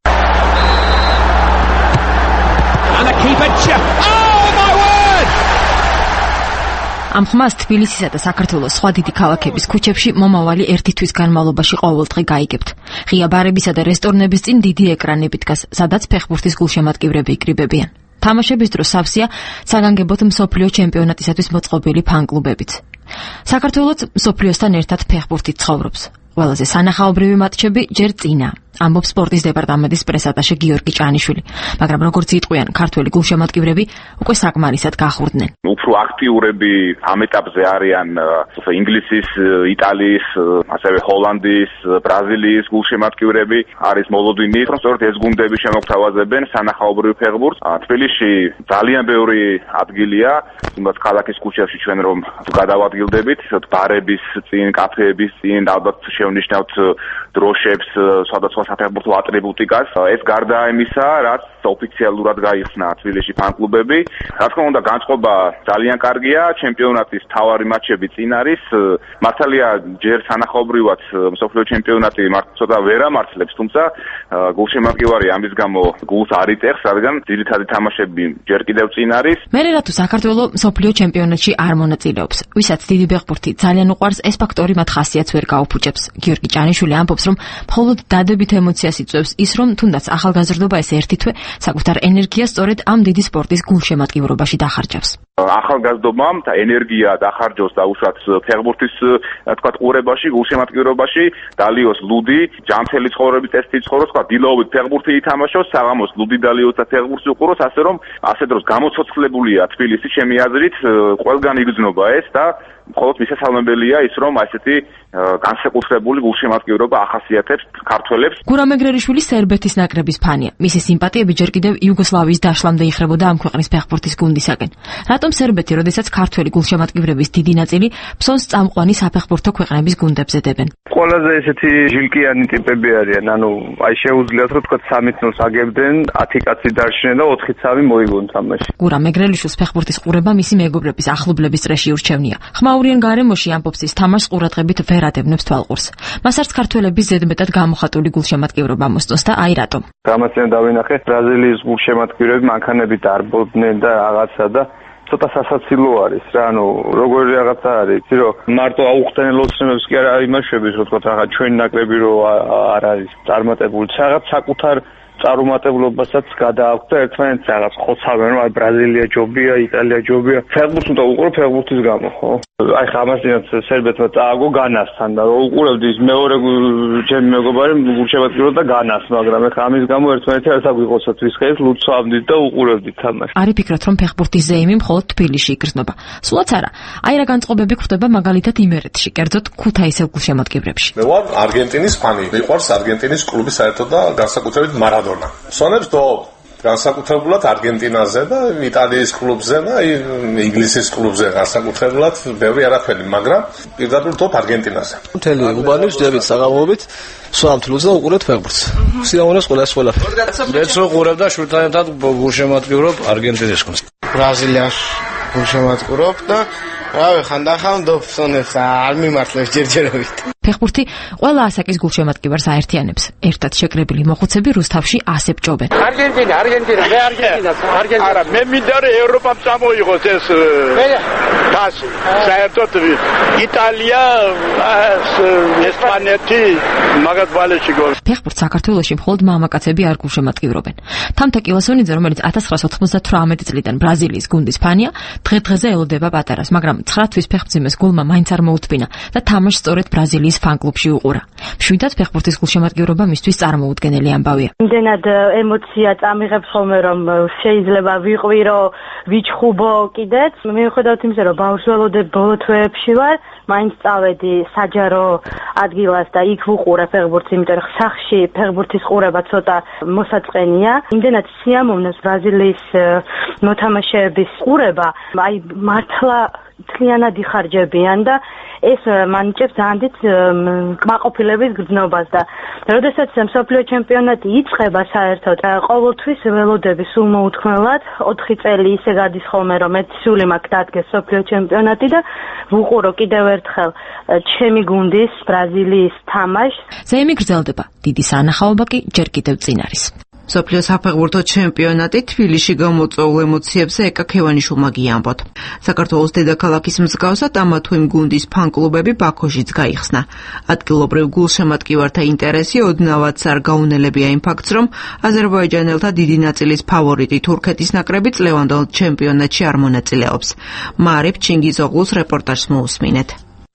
ამ ხმას თბილისისა და საქართველოს სხვა დიდი ქალაქების ქუჩებში მომავალი ერთი თვის განმავლობაში ყოველდღე გაიგებთ. ღია ბარებისა და რესტორნების წინ დიდი ეკრანები დგას, სადაც ფეხბურთის გულშემატკივრები იკრიბებიან. თამაშების დროს სავსეა საგანგებოდ მსოფლიო ჩემპიონატისათვის მოწყობილი ფან-კლუბებიც. საქართველოს მსოფლიოსთან ერთად ფეხბურთით ცხოვრობს. ყველაზე სანახაობრივი მატჩები ჯერ წინა, ამბობს სპორტის დეპარტამენტის პრესატაშე გიორგი ჭანიშვილი, მაგრამ როგორც იტყვიან, ქართველი გულშემატკივრები უკვე საკმარისად გახურდნენ. უფრო აქტიურები ამ ეტაპზე არიან ინგლისის, იტალიის, ასევე ჰოლანდიის, ბრაზილიის გულშემატკივრები, არის მოლოდინი, რომ სწორედ ეს გუნდები შემოგთავაზებენ სანახაობრივ ფეხბურთს. თბილისში ძალიან ბევრი ადგილია, თუმცა ქალაქის ქუჩებში ჩვენ რომ გადავადგილდებით, ბარების წინ, კაფეების წინ, ალბათ შევნიშნავთ დროშებს, სხვადასხვა საფეხბურთო ატრიბუტიკას. ეს გარდა იმისა, რაც ოფიციალურად გაიხსნა თბილისში ფან-კლუბები. რა თქმა უნდა, განწყობა ძალიან კარგია, ჩემპიონატის მთავარი მატჩები წინ არის. მართალია, ჯერ სანახაობრივად მსოფლიო ჩემპიონატი ცოტა ვერ ამართლებს, თუმცა გულშემატკივარი ამის გამო გულს არ იტეხს, რადგან ძირითადი თამაშები ჯერ კიდევ წინ არის. მერე რა თუ საქართველოს მსოფლიო ჩემპიონატში არ მონაწილეობს, ვისაც დიდი ფეხბურთი ძალიან უყვარს, ეს ფაქტორი მათ ხასიათს ვერ გაუფუჭებს. გიორგი ჭანიშვილი ამბობს, რომ მხოლოდ დადებით ემოციას იწვევს ის, რომ თუნდაც ახალგაზრდობა ეს ერთი თვე საკუთარ ენერგიას სწორედ ამ დიდი სპორტის გულშემატკივრობაში დახარჯავს. ახალგაზრდობამ და ენერგია დახარჯოს და უშუალოდ ფეხბურთის თქვა ყურებაში, გულშემატკივრობაში დალიოს ლუდი, ჯანმრთელი ცხოვრების წესით ცხოვროს, თქვა დილაობით ფეხბურთი ითამაშოს, საღამოს ლუდი დალიოს და ფეხბურთს უყუროს, ასე რომ ასე დროს გამოცოცხლებულია თბილისი, ჩემი აზრით, ყველგან იგრძნობა ეს და მხოლოდ მისასალმებელია ის, რომ ასეთი განსაკუთრებული გულშემატკივრობა ახასიათებს ქართველებს. გურამ ეგრერიშვილის სერბეთის ნაკრების ფანია. მისი სიმპათიები ჯერ კიდევ იუგოსლავიის დაშლამდე იხრებოდა ამ ქვეყნის ფეხბურთის გუნდისაკენ. რატომ სერბეთი, როდესაც ქართველი გულშემატკივრების დიდი ნაწილი ფსონს წამყვანი საფეხბურთო ქვეყნების გუნდებზე დებენ? ყველაზე ესეთი ჟილკიანი ტიპები არიან, ანუ აი შეუძლიათ რომ თქვა 13-0-ს აგებდნენ, 10 კაცი დარჩნენ და 4-3 მოიგონ თამაში. გურამ ეგრერიშვილის ფეხბურთის ყურება მისი მეგობრების ახლობლების წრეში ურჩევნია. ხმაურიან გარემოში ამბობს ის თამაშს ყურადღებით ვერ ადევნებს თვალყურს. მას არც ქართველების ზედმეტად გამოხატული გულშემატკივრობა მოსწონს და აი რატომ. გამაცემა დავინახე, ბრაზილიის გულშემატკივრები მანქანები დარბობდნენ და რაღაცა და ცოტა სასაცილო არის რა, ანუ როგორი რაღაცა არის, იცი რომ მარტო აუხსნელ ოცნებებს კი არ იმაშების, რომ თქვა რაღაც ჩვენი ნაკრები რო არ არის წარმატებული, რაღაც საკუთარ წარუმატებლობასაც გადააქვთ და ერთმანეთს რაღაც ხოცავენ, რომ აი ბრაზილია ჯობია, იტალია ჯობია. ფეხბურთს უნდა უყურო ფეხბურთის გამო, ხო? აი ხამასინაც სერბეთმა წააგო განასთან და რო უყურებდი ის მეორე ჩემი მეგობარი გულშემატკივრო და განას, მაგრამ ეხა ამის გამო ერთმანეთი არ საგვიყოსოთ ვისხეებს, ლუცავდით და უყურებდით თამაშს. არი ფიქრობთ, რომ ფეხბურთის ზეიმი მხოლოდ თბილისში იგრძნობა? სულაც არა. აი რა განწყობები გვხვდება მაგალითად იმერეთში, კერძოდ ქუთაისელ გულშემატკივრებში. მე ვარ არგენტინის ფანი. მიყვარს არგენტინის კლუბი საერთოდ და განსაკუთრებით მარადონა. სონებს დო განსაკუთრებულად არგენტინაზე და იტალიის კლუბზე და ინგლისის კლუბზე განსაკუთრებულად ბევრი არაფერი, მაგრამ პირდაპირ თოფ არგენტინაზე. მთელი უბანი ვსდებით საღამოობით სვამთლუს და უყურებთ ფეხბურთს. სიამოვნებს ყველაფერი. მეც რო ყურებ და შვილთან ერთად გულშემატკივრობ არგენტინის გუნდს. ბრაზილიაში გულშემატკივრობ და რავი, ხანდახან დოფსონებს არ მიმართლებს ჯერჯერობით. ფეხბურთი ყველა ასაკის გულშემატკივარს აერთიანებს. ერთად შეკრებილი მოხუცები რუსთავში ასებ ჭობენ. არგენტინა, მე არგენტინა. არა, მე მინდა რომ ევროპამ წამოიღოს ეს თასი. საერთოდ იტალია, ესპანეთი მაგათ ვალეში გოლს. ფეხბურთს საქართველოში მხოლოდ მამაკაცები არ გულშემატკივრობენ. თამთა კილასონიძე, რომელიც 1998 წლიდან ბრაზილიის გუნდის ფანია, დღე-დღეზე ელოდება პატარას, მაგრამ 9 თვის ფეხმძიმეს გულმა მაინც არ მოუთბინა და თამაშს სწორედ ბრაზილიის ფან-კლუბში უყურა. მშვიდად ფეხბურთის გულშემატკივრობა მისთვის წარმოუდგენელი ამბავია. იმდენად ემოცია წამიღებს ხოლმე, რომ შეიძლება ვიყვირო, ვიჩხუბო კიდეც. მიუხედავად იმისა, რომ ბავშვი ველოდებ ბოლო თვეებში ვარ, მაინც წავედი საჯარო ადგილას და იქ ვუყურე ფეხბურთს, იმიტომ რომ სახში ფეხბურთის ყურება ცოტა მოსაწყენია. იმდენად სიამოვნებს ბრაზილიის მოთამაშეების ყურება, აი მართლა ძალიანად იხარჯებიან და ეს მანიჭებს ძალიან დიდ კმაყოფილების გრძნობას და როდესაც მსოფლიო ჩემპიონატი იწყება საერთოდ ყოველთვის ველოდები სულ მოუთმელად 4 წელი ისე გადის ხოლმე რომ მეც სული მაქვს დადგეს მსოფლიო ჩემპიონატი და ვუყურო კიდევ ერთხელ ჩემი გუნდის ბრაზილიის თამაშს. ზეიმი გრძელდება. დიდი სანახაობა კი ჯერ კიდევ წინ არის. მსოფლიო საფეხბურთო ჩემპიონატი თბილისში გამოწვეულ ემოციებზე ეკა ქევანიშვილმა გიამბოთ. საქართველოს დედაქალაქის მსგავსად ამა თუ იმ გუნდის ფან-კლუბები ბაქოშიც გაიხსნა. ადგილობრივ გულშემატკივართა ინტერესი ოდნავაც არ გაუნელებია იმ ფაქტს, რომ აზერბაიჯანელთა დიდი ნაწილის ფავორიტი თურქეთის ნაკრები წლევანდელ ჩემპიონატში არ მონაწილეობს. მარიფ ჩინგიზოღლუს რეპორტაჟს მოусმინეთ.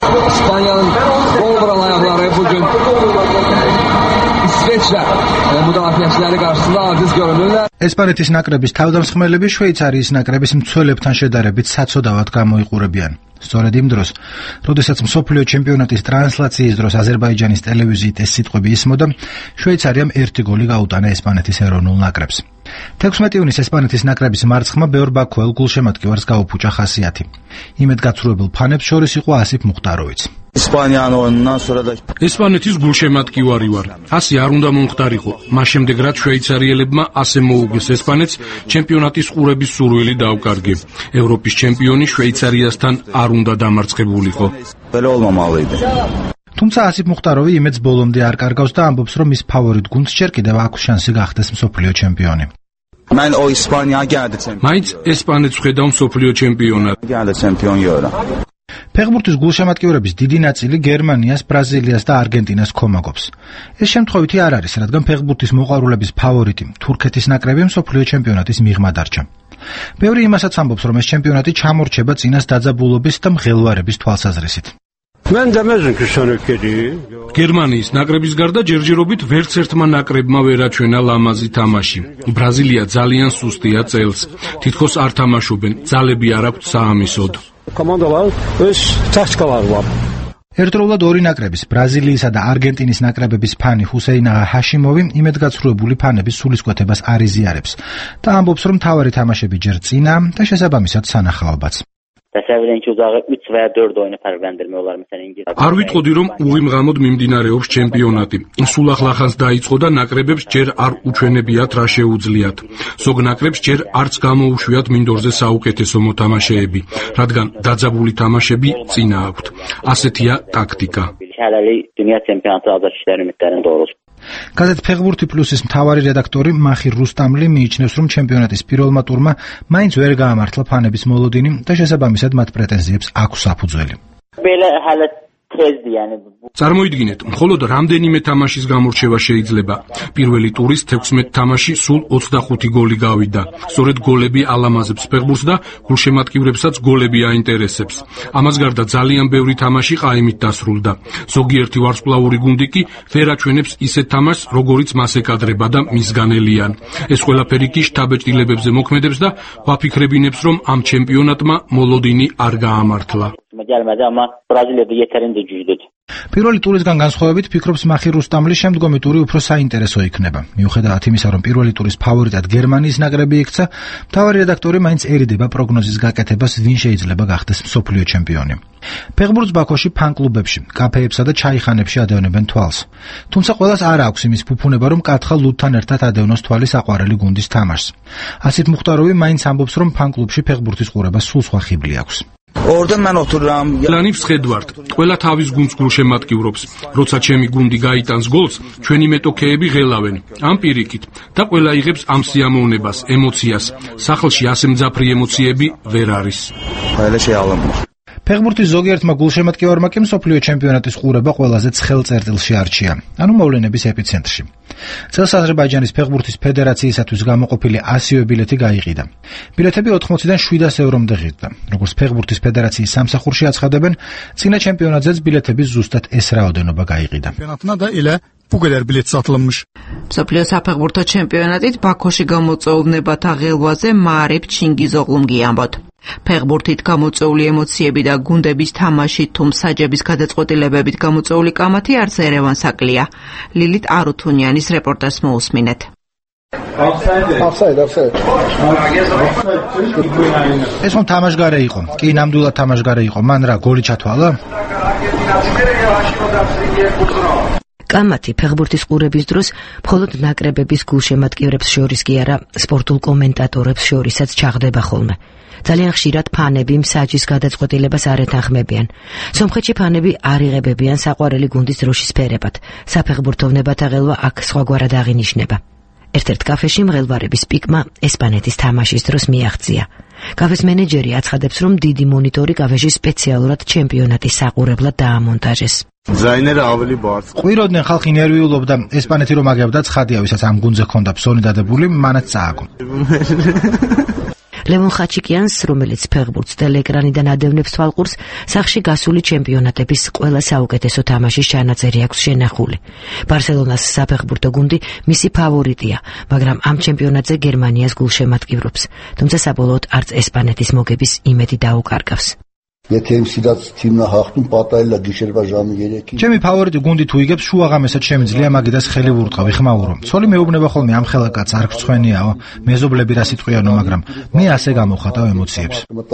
ესპანეთის ნაკრების თავდამსხმელები შვეიცარიის ნაკრების მცველებთან შედარებით საცოდავად გამოიყურებიან. სწორედ იმ დროს, როდესაც მსოფლიო ჩემპიონატის ტრანსლაციის დროს აზერბაიჯანის ტელევიზიით ეს სიტყვები ისმოდა, შვეიცარიამ 1 გოლი გაუტანა ესპანეთის ეროვნულ ნაკრებს. 16 იუნის ესპანეთის ნაკრების მარცხმა ბევრ ბაქოელ გულშემატკივარს გაუფუჭა ხასიათი. იმედგაცრუებელ ფანებს შორის იყო ასიფ მუხტაროვიც. ესპანეთის გულშემატკივარი ვარ. ასე არ უნდა მომხდარიყო. მას შემდეგ რაც შვეიცარიელებმა ასე მოუგეს ესპანეთს, ჩემპიონატის ყურების სურვილი დაუკარგე. ევროპის ჩემპიონი შვეიცარიასთან არ უნდა დამარცხებულიყო. თუმცა ასიფ მუხტაროვი იმედს ბოლომდე არ კარგავს და ამბობს, რომ ის ფავორიტ გუნდს ჯერ კიდევ აქვს შანსი გახდეს მსოფლიო ჩემპიონი. მაინც ესპანეთს ვხედავ მსოფლიო ჩემპიონად. ფეხბურთის გულშემატკივრების დიდი ნაწილი გერმანიას, ბრაზილიას და არგენტინას ქომაგობს. ეს შემთხვევითი არ არის, რადგან ფეხბურთის მოყვარულების ფავორიტი თურქეთის ნაკრები მსოფლიო ჩემპიონატის მიღმა დარჩა. ბევრი იმასაც ამბობს, რომ ეს ჩემპიონატი ჩამორჩება წინას დაძაბულობის და მღელვარების თვალსაზრისით. გერმანიის ნაკრების გარდა ჯერჯერობით ვერც ერთმა ნაკრებმა ვერ აჩვენა ლამაზი თამაში. ბრაზილია ძალიან სუსტია წელს. თითქოს არ თამაშობენ, ძალები არ აქვთ საამისოდ. ერთდროულად ორი ნაკრების, ბრაზილიისა და არგენტინის ნაკრებების ფანი ჰუსეინ აღა ჰაშიმოვი იმედგაცრუებული ფანების სულისკვეთებას არ იზიარებს და ამბობს, რომ მთავარი თამაშები ჯერ წინა და შესაბამისად სანახაობაც. არ ვიტყოდი, რომ უღიმღამოდ მიმდინარეობს ჩემპიონატი. სულ ახლახანს დაიწყო და ნაკრებებს ჯერ არ უჩვენებიათ რა შეუძლიათ. ზოგ ნაკრებს ჯერ არც გამოუშვიათ მინდორზე საუკეთესო მოთამაშეები, რადგან დაძაბული თამაშები წინა აქვთ. ასეთია ტაქტიკა. გაზეთ ფეხბურთი პლუსის მთავარი რედაქტორი მახირ რუსტამლი მიიჩნევს, რომ ჩემპიონატის პირველმა ტურმა მაინც ვერ გაამართლა ფანების მოლოდინი და შესაბამისად მათ პრეტენზიებს აქვს საფუძველი. წარმოიდგინეთ, მხოლოდ რამდენიმე თამაშის გამორჩევა შეიძლება. პირველი ტურის 16 თამაში სულ 25 გოლი გავიდა. სწორედ გოლები ალამაზებს ფეხბურთს და გულშემატკივრებსაც გოლები აინტერესებს. ამას გარდა ძალიან ბევრი თამაში ყაიმით დასრულდა. ზოგიერთი ვარსკვლავური გუნდი კი ვერ აჩვენებს ისეთ თამაშს, როგორიც მას ეკადრება და მისგანელიან. ეს ყველაფერი კი შთაბეჭდილებებზე მოქმედებს და ვაფიქრებინებს, რომ ამ ჩემპიონატმა მოლოდინი არ გაამართლა. ჯალმადა ამა ბრაზილია იეთერინდე ჯუდეთ პირველი ტურისგან განსხვავებით ფიქრობს მახი რუსტამლი შემდგომი ტური უფრო საინტერესო იქნება. მიუხედავად იმისა, რომ პირველი ტურის ფავორიტად გერმანიის ნაკრები იქცა, მთავარი რედაქტორი მაინც ერიდება პროგნოზის გაკეთებას, ვინ შეიძლება გახდეს მსოფლიო ჩემპიონი. ფეხბურთს ბაქოში ფან-კლუბებში, კაფეებსა და ჩაიხანებში ადევნებენ თვალს. თუმცა ყველას არ აქვს იმის ფუფუნება, რომ კათხა ლუდთან ერთად ადევნოს თვალი საყვარელი გუნდის თამაშს. ასით მუხტაროვი მაინც ამბობს, რომ ფან-კლუბში ფეხბურთის ყურება სულ სხვა ხიბლი აქვს. ლანიფს ხედვართ, ყველა თავის გუნდს გულშემატკივრობს. როცა ჩემი გუნდი გაიტანს გოლს, ჩვენი მეტოქეები ღელავენ. ამ პირიქით და ყველა იღებს ამ სიამოვნებას, ემოციას. სახლში ასე მძაფრი ემოციები ვერ არის. ფეხბურთის ზოგიერთმა გულშემატკივარმა კი მსოფლიო ჩემპიონატის ყურება ყველაზე ცხელ წერტილში არჩია, ანუ მოვლენების ეპიცენტრში. წელს აზერბაიჯანის ფეხბურთის ფედერაციისათვის გამოყოფილი 100 ბილეთი გაიყიდა. ბილეთები 80-დან 700 ევრომდე ღირდა. როგორც ფეხბურთის ფედერაციის სამსახურში აცხადებენ, წინა ჩემპიონატზეც ბილეთების ზუსტად ეს რაოდენობა გაიყიდა. Bu qədər bilet satılmış. მსოფლიო საფეხბურთო ჩემპიონატით ბაქოში გამოწვეულნებათა ღელვაზე მარებ ჩინგიზოღლუმ გიამბოთ. ფეხბურთით გამოწვეული ემოციები და გუნდების თამაშით თუ მსაჯების გადაწყვეტილებებით გამოწვეული კამათი არც ერევანს აკლია. ლილით არუთუნიანის რეპორტაჟს მოусმინეთ. ეს რომ თამაშგარე იყო, კი ნამდვილად თამაშგარე იყო, მან რა გოლი ჩათვალა? კამათი ფეხბურთის ყურების დროს მხოლოდ ნაკრებების გულშემატკივრებს შორის კი არა, სპორტულ კომენტატორებს შორისაც ჩაღდება ხოლმე. ძალიან ხშირად ფანები მსაჯის გადაწყვეტილებას არ ეთანხმებიან. სომხეთში ფანები არ იღებებიან საყვარელი გუნდის დროშის ფერებად. საფეხბურთოვნებათა ღელვა აქ სხვაგვარად აღინიშნება. ერთ-ერთ კაფეში მღელვარების პიკმა ესპანეთის თამაშის დროს მიაღწია. კაფეს მენეჯერი აცხადებს, რომ დიდი მონიტორი კაფეში სპეციალურად ჩემპიონატის საყურებლად დაამონტაჟეს. ყვიროდნენ ხალხი ნერვიულობდა, ესპანეთი რომ აგებდა ცხადია, ვისაც ამ გუნდზე ჰქონდა ფსონი დადებული, მანაც წააგო. ლევონ ხაჩიკიანს, რომელიც ფეხბურთს ტელეეკრანიდან ადევნებს თვალყურს, სახში გასული ჩემპიონატების ყველა საუკეთესო თამაშის ჩანაწერი აქვს შენახული. ბარსელონას საფეხბურთო გუნდი მისი ფავორიტია, მაგრამ ამ ჩემპიონატზე გერმანიას გულშემატკივრობს, თუმცა საბოლოოდ არც ესპანეთის მოგების იმედი დაუკარგავს. ჩემი ფავორიტი გუნდი თუ იგებს, შუაღამესაც შემიძლია მაგიდას ხელი ვურტყავი, ხმაურო. ცოლი მეუბნება ხოლმე ამ ხელაკაც არ გწვენიაო, მეზობლები რა სიტყვიანო, მაგრამ მე ასე გამოვხატავ ემოციებს.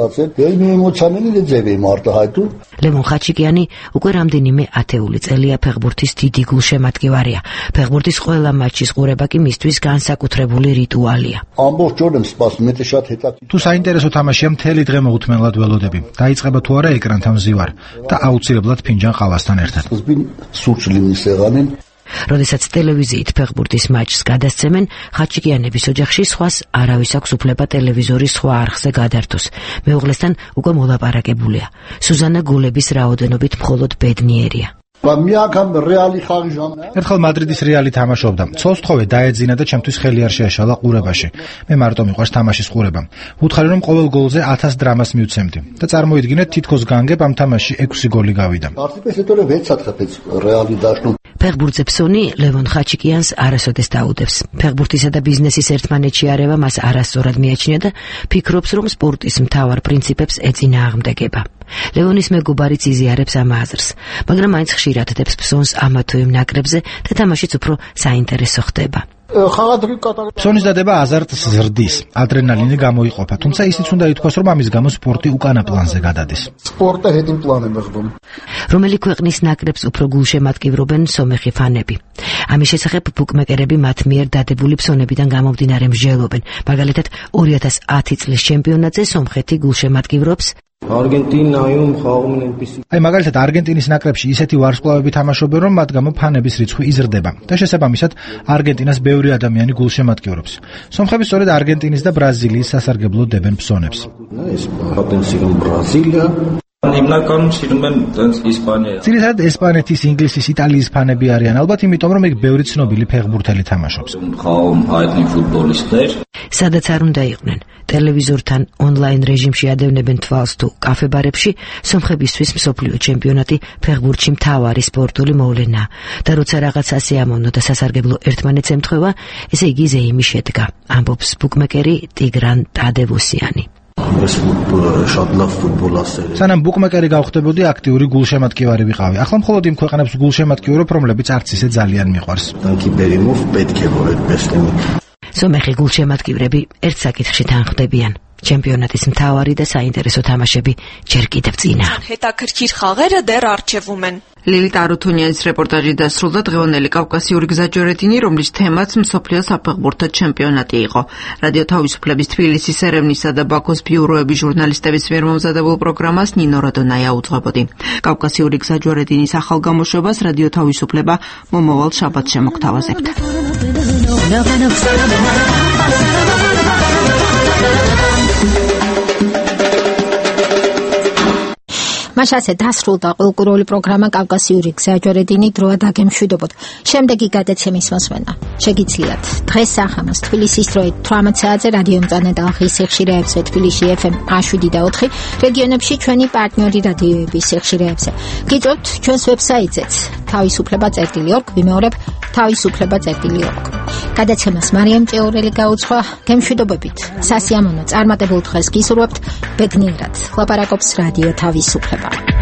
ლევონ ხაჩიკიანი უკვე რამდენიმე ათეული წელია ფეხბურთის დიდი გულშემატკივარია. ფეხბურთის ყველა მატჩის ყურება კი მისთვის განსაკუთრებული რიტუალია. თუ საინტერესო თამაშია, მთელი დღე მოუთმენლად ველოდები. დაიწყება თუ არა ეკრანთან მზივარ და აუცილებლად ფინჯან ყავასთან ერთად. როდესაც ტელევიზიით ფეხბურთის მატჩს გადასცემენ, ხაჩიკიანების ოჯახში სხვას არავის აქვს უფლება ტელევიზორის სხვა არხზე გადართოს. მეუღლესთან უკვე მოლაპარაკებულია. სუზანა გოლების რაოდენობით მხოლოდ ბედნიერია. ერთხელ მადრიდის რეალი თამაშობდა. ცოლს თხოვე დაეძინა და ჩემთვის ხელი არ შეეშალა ყურებაში. მე მარტო მიყვარს თამაშის ყურება. ვუთხარი რომ ყოველ გოლზე 1000 დრამას მივცემდი და წარმოიდგინეთ თითქოს განგებ ამ თამაშში 6 გოლი გავიდა. ფეხბურთზე ფსონი ლევონ ხაჩიკიანს არასოდეს დაუდევს. ფეხბურთისა და ბიზნესის ერთმანეთში არევა მას არასწორად მიაჩნია და ფიქრობს, რომ სპორტის მთავარ პრინციპებს ეწინააღმდეგება. ლევონის მეგობარიც იზიარებს ამ აზრს, მაგრამ მაინც ხშირად დებს ფსონს ამა თუ იმ ნაკრებზე და თამაშიც უფრო საინტერესო ხდება. ფსონის დადება აზარტს ზრდის, ადრენალინი გამოიყოფა, თუმცა ისიც უნდა ითქვას, რომ ამის გამო სპორტი უკანა პლანზე გადადის. რომელი ქვეყნის ნაკრებს უფრო გულშემატკივრობენ სომეხი ფანები. ამის შესახებ ბუკმეკერები მათ მიერ დადებული ფსონებიდან გამომდინარე მსჯელობენ. მაგალითად, 2010 წლის ჩემპიონატზე სომხეთი გულშემატკივრობს აი მაგალითად არგენტინის ნაკრებში ისეთი ვარსკვლავები თამაშობენ, რომ მათ გამო ფანების რიცხვი იზრდება და შესაბამისად არგენტინას ბევრი ადამიანი გულშემატკივრობს. სომხები სწორედ არგენტინის და ბრაზილიის სასარგებლოდ დებენ ფსონებს. ძირითადად ესპანეთის, ინგლისის, იტალიის ფანები არიან, ალბათ იმიტომ, რომ იქ ბევრი ცნობილი ფეხბურთელი თამაშობს. სადაც არ უნდა იყვნენ, ტელევიზორთან ონლაინ რეჟიმში ადევნებენ თვალს თუ კაფებარებში, სომხებისთვის მსოფლიო ჩემპიონატი ფეხბურთში მთავარი სპორტული მოვლენაა და როცა რაღაც სასიამოვნო და სასარგებლო ერთმანეთს ემთხვევა, ესე იგი ზეიმი შედგა, ამბობს ბუკმეკერი ტიგრან ტადევოსიანი. სანამ ბუკმეკერი გავხდებოდი, აქტიური გულშემატკივარი ვიყავი. ახლა მხოლოდ იმ ქვეყნებს გულშემატკივრობ, რომლებიც არც ისე ძალიან მიყვარს. სომეხი გულშემატკივრები ერთ საკითხში თანხმდებიან. ჩემპიონატის მთავარი და საინტერესო თამაშები ჯერ კიდევ წინაა. հետաքրքիր խաղերը դեռ առջևում են. ლილიტ არუთუნიანის რეპორტაჟი დასრულდა დღევანდელი კავკასიური გზაჯვარედინი, რომლის თემაც მსოფლიო საფეხბურთო ჩემპიონატი იყო. რადიო თავისუფლების თბილისის, ერევნისა და ბაქოს ბიუროების ჟურნალისტების მიერ მომზადებულ პროგრამას ნინო როდონაია უძღვებოდი. კავკასიური გზაჯვარედინის ახალ გამოშვებას რადიო თავისუფლება მომავალ შაბათს შემოგთავაზებდა. მაშასე დასრულდა კულტურული პროგრამა კავკასიური გზაჯვარედინი დროა დაგემშვიდობოთ. შემდეგი გადაცემის მოსმენა შეგიძლიათ დღეს სახამოს თბილისის დროით 18 საათზე რადიო მწვანე ტალღის სიხშირეებზე თბილისში FM 107 და 4, რეგიონებში ჩვენი პარტნიორი რადიოების სიხშირეებზე. გიწევთ ჩვენს ვებსაიტზეც თავისუფლება.org, ვიმეორებ თავისუფლება.org. გადაცემას მარიამ ჭეურელი გაუძღვა. გემშვიდობებით. სასიამოვნო წარმატებულ დღეს გისურვებთ. ბედნიერად. ლაპარაკობს რადიო თავისუფლება.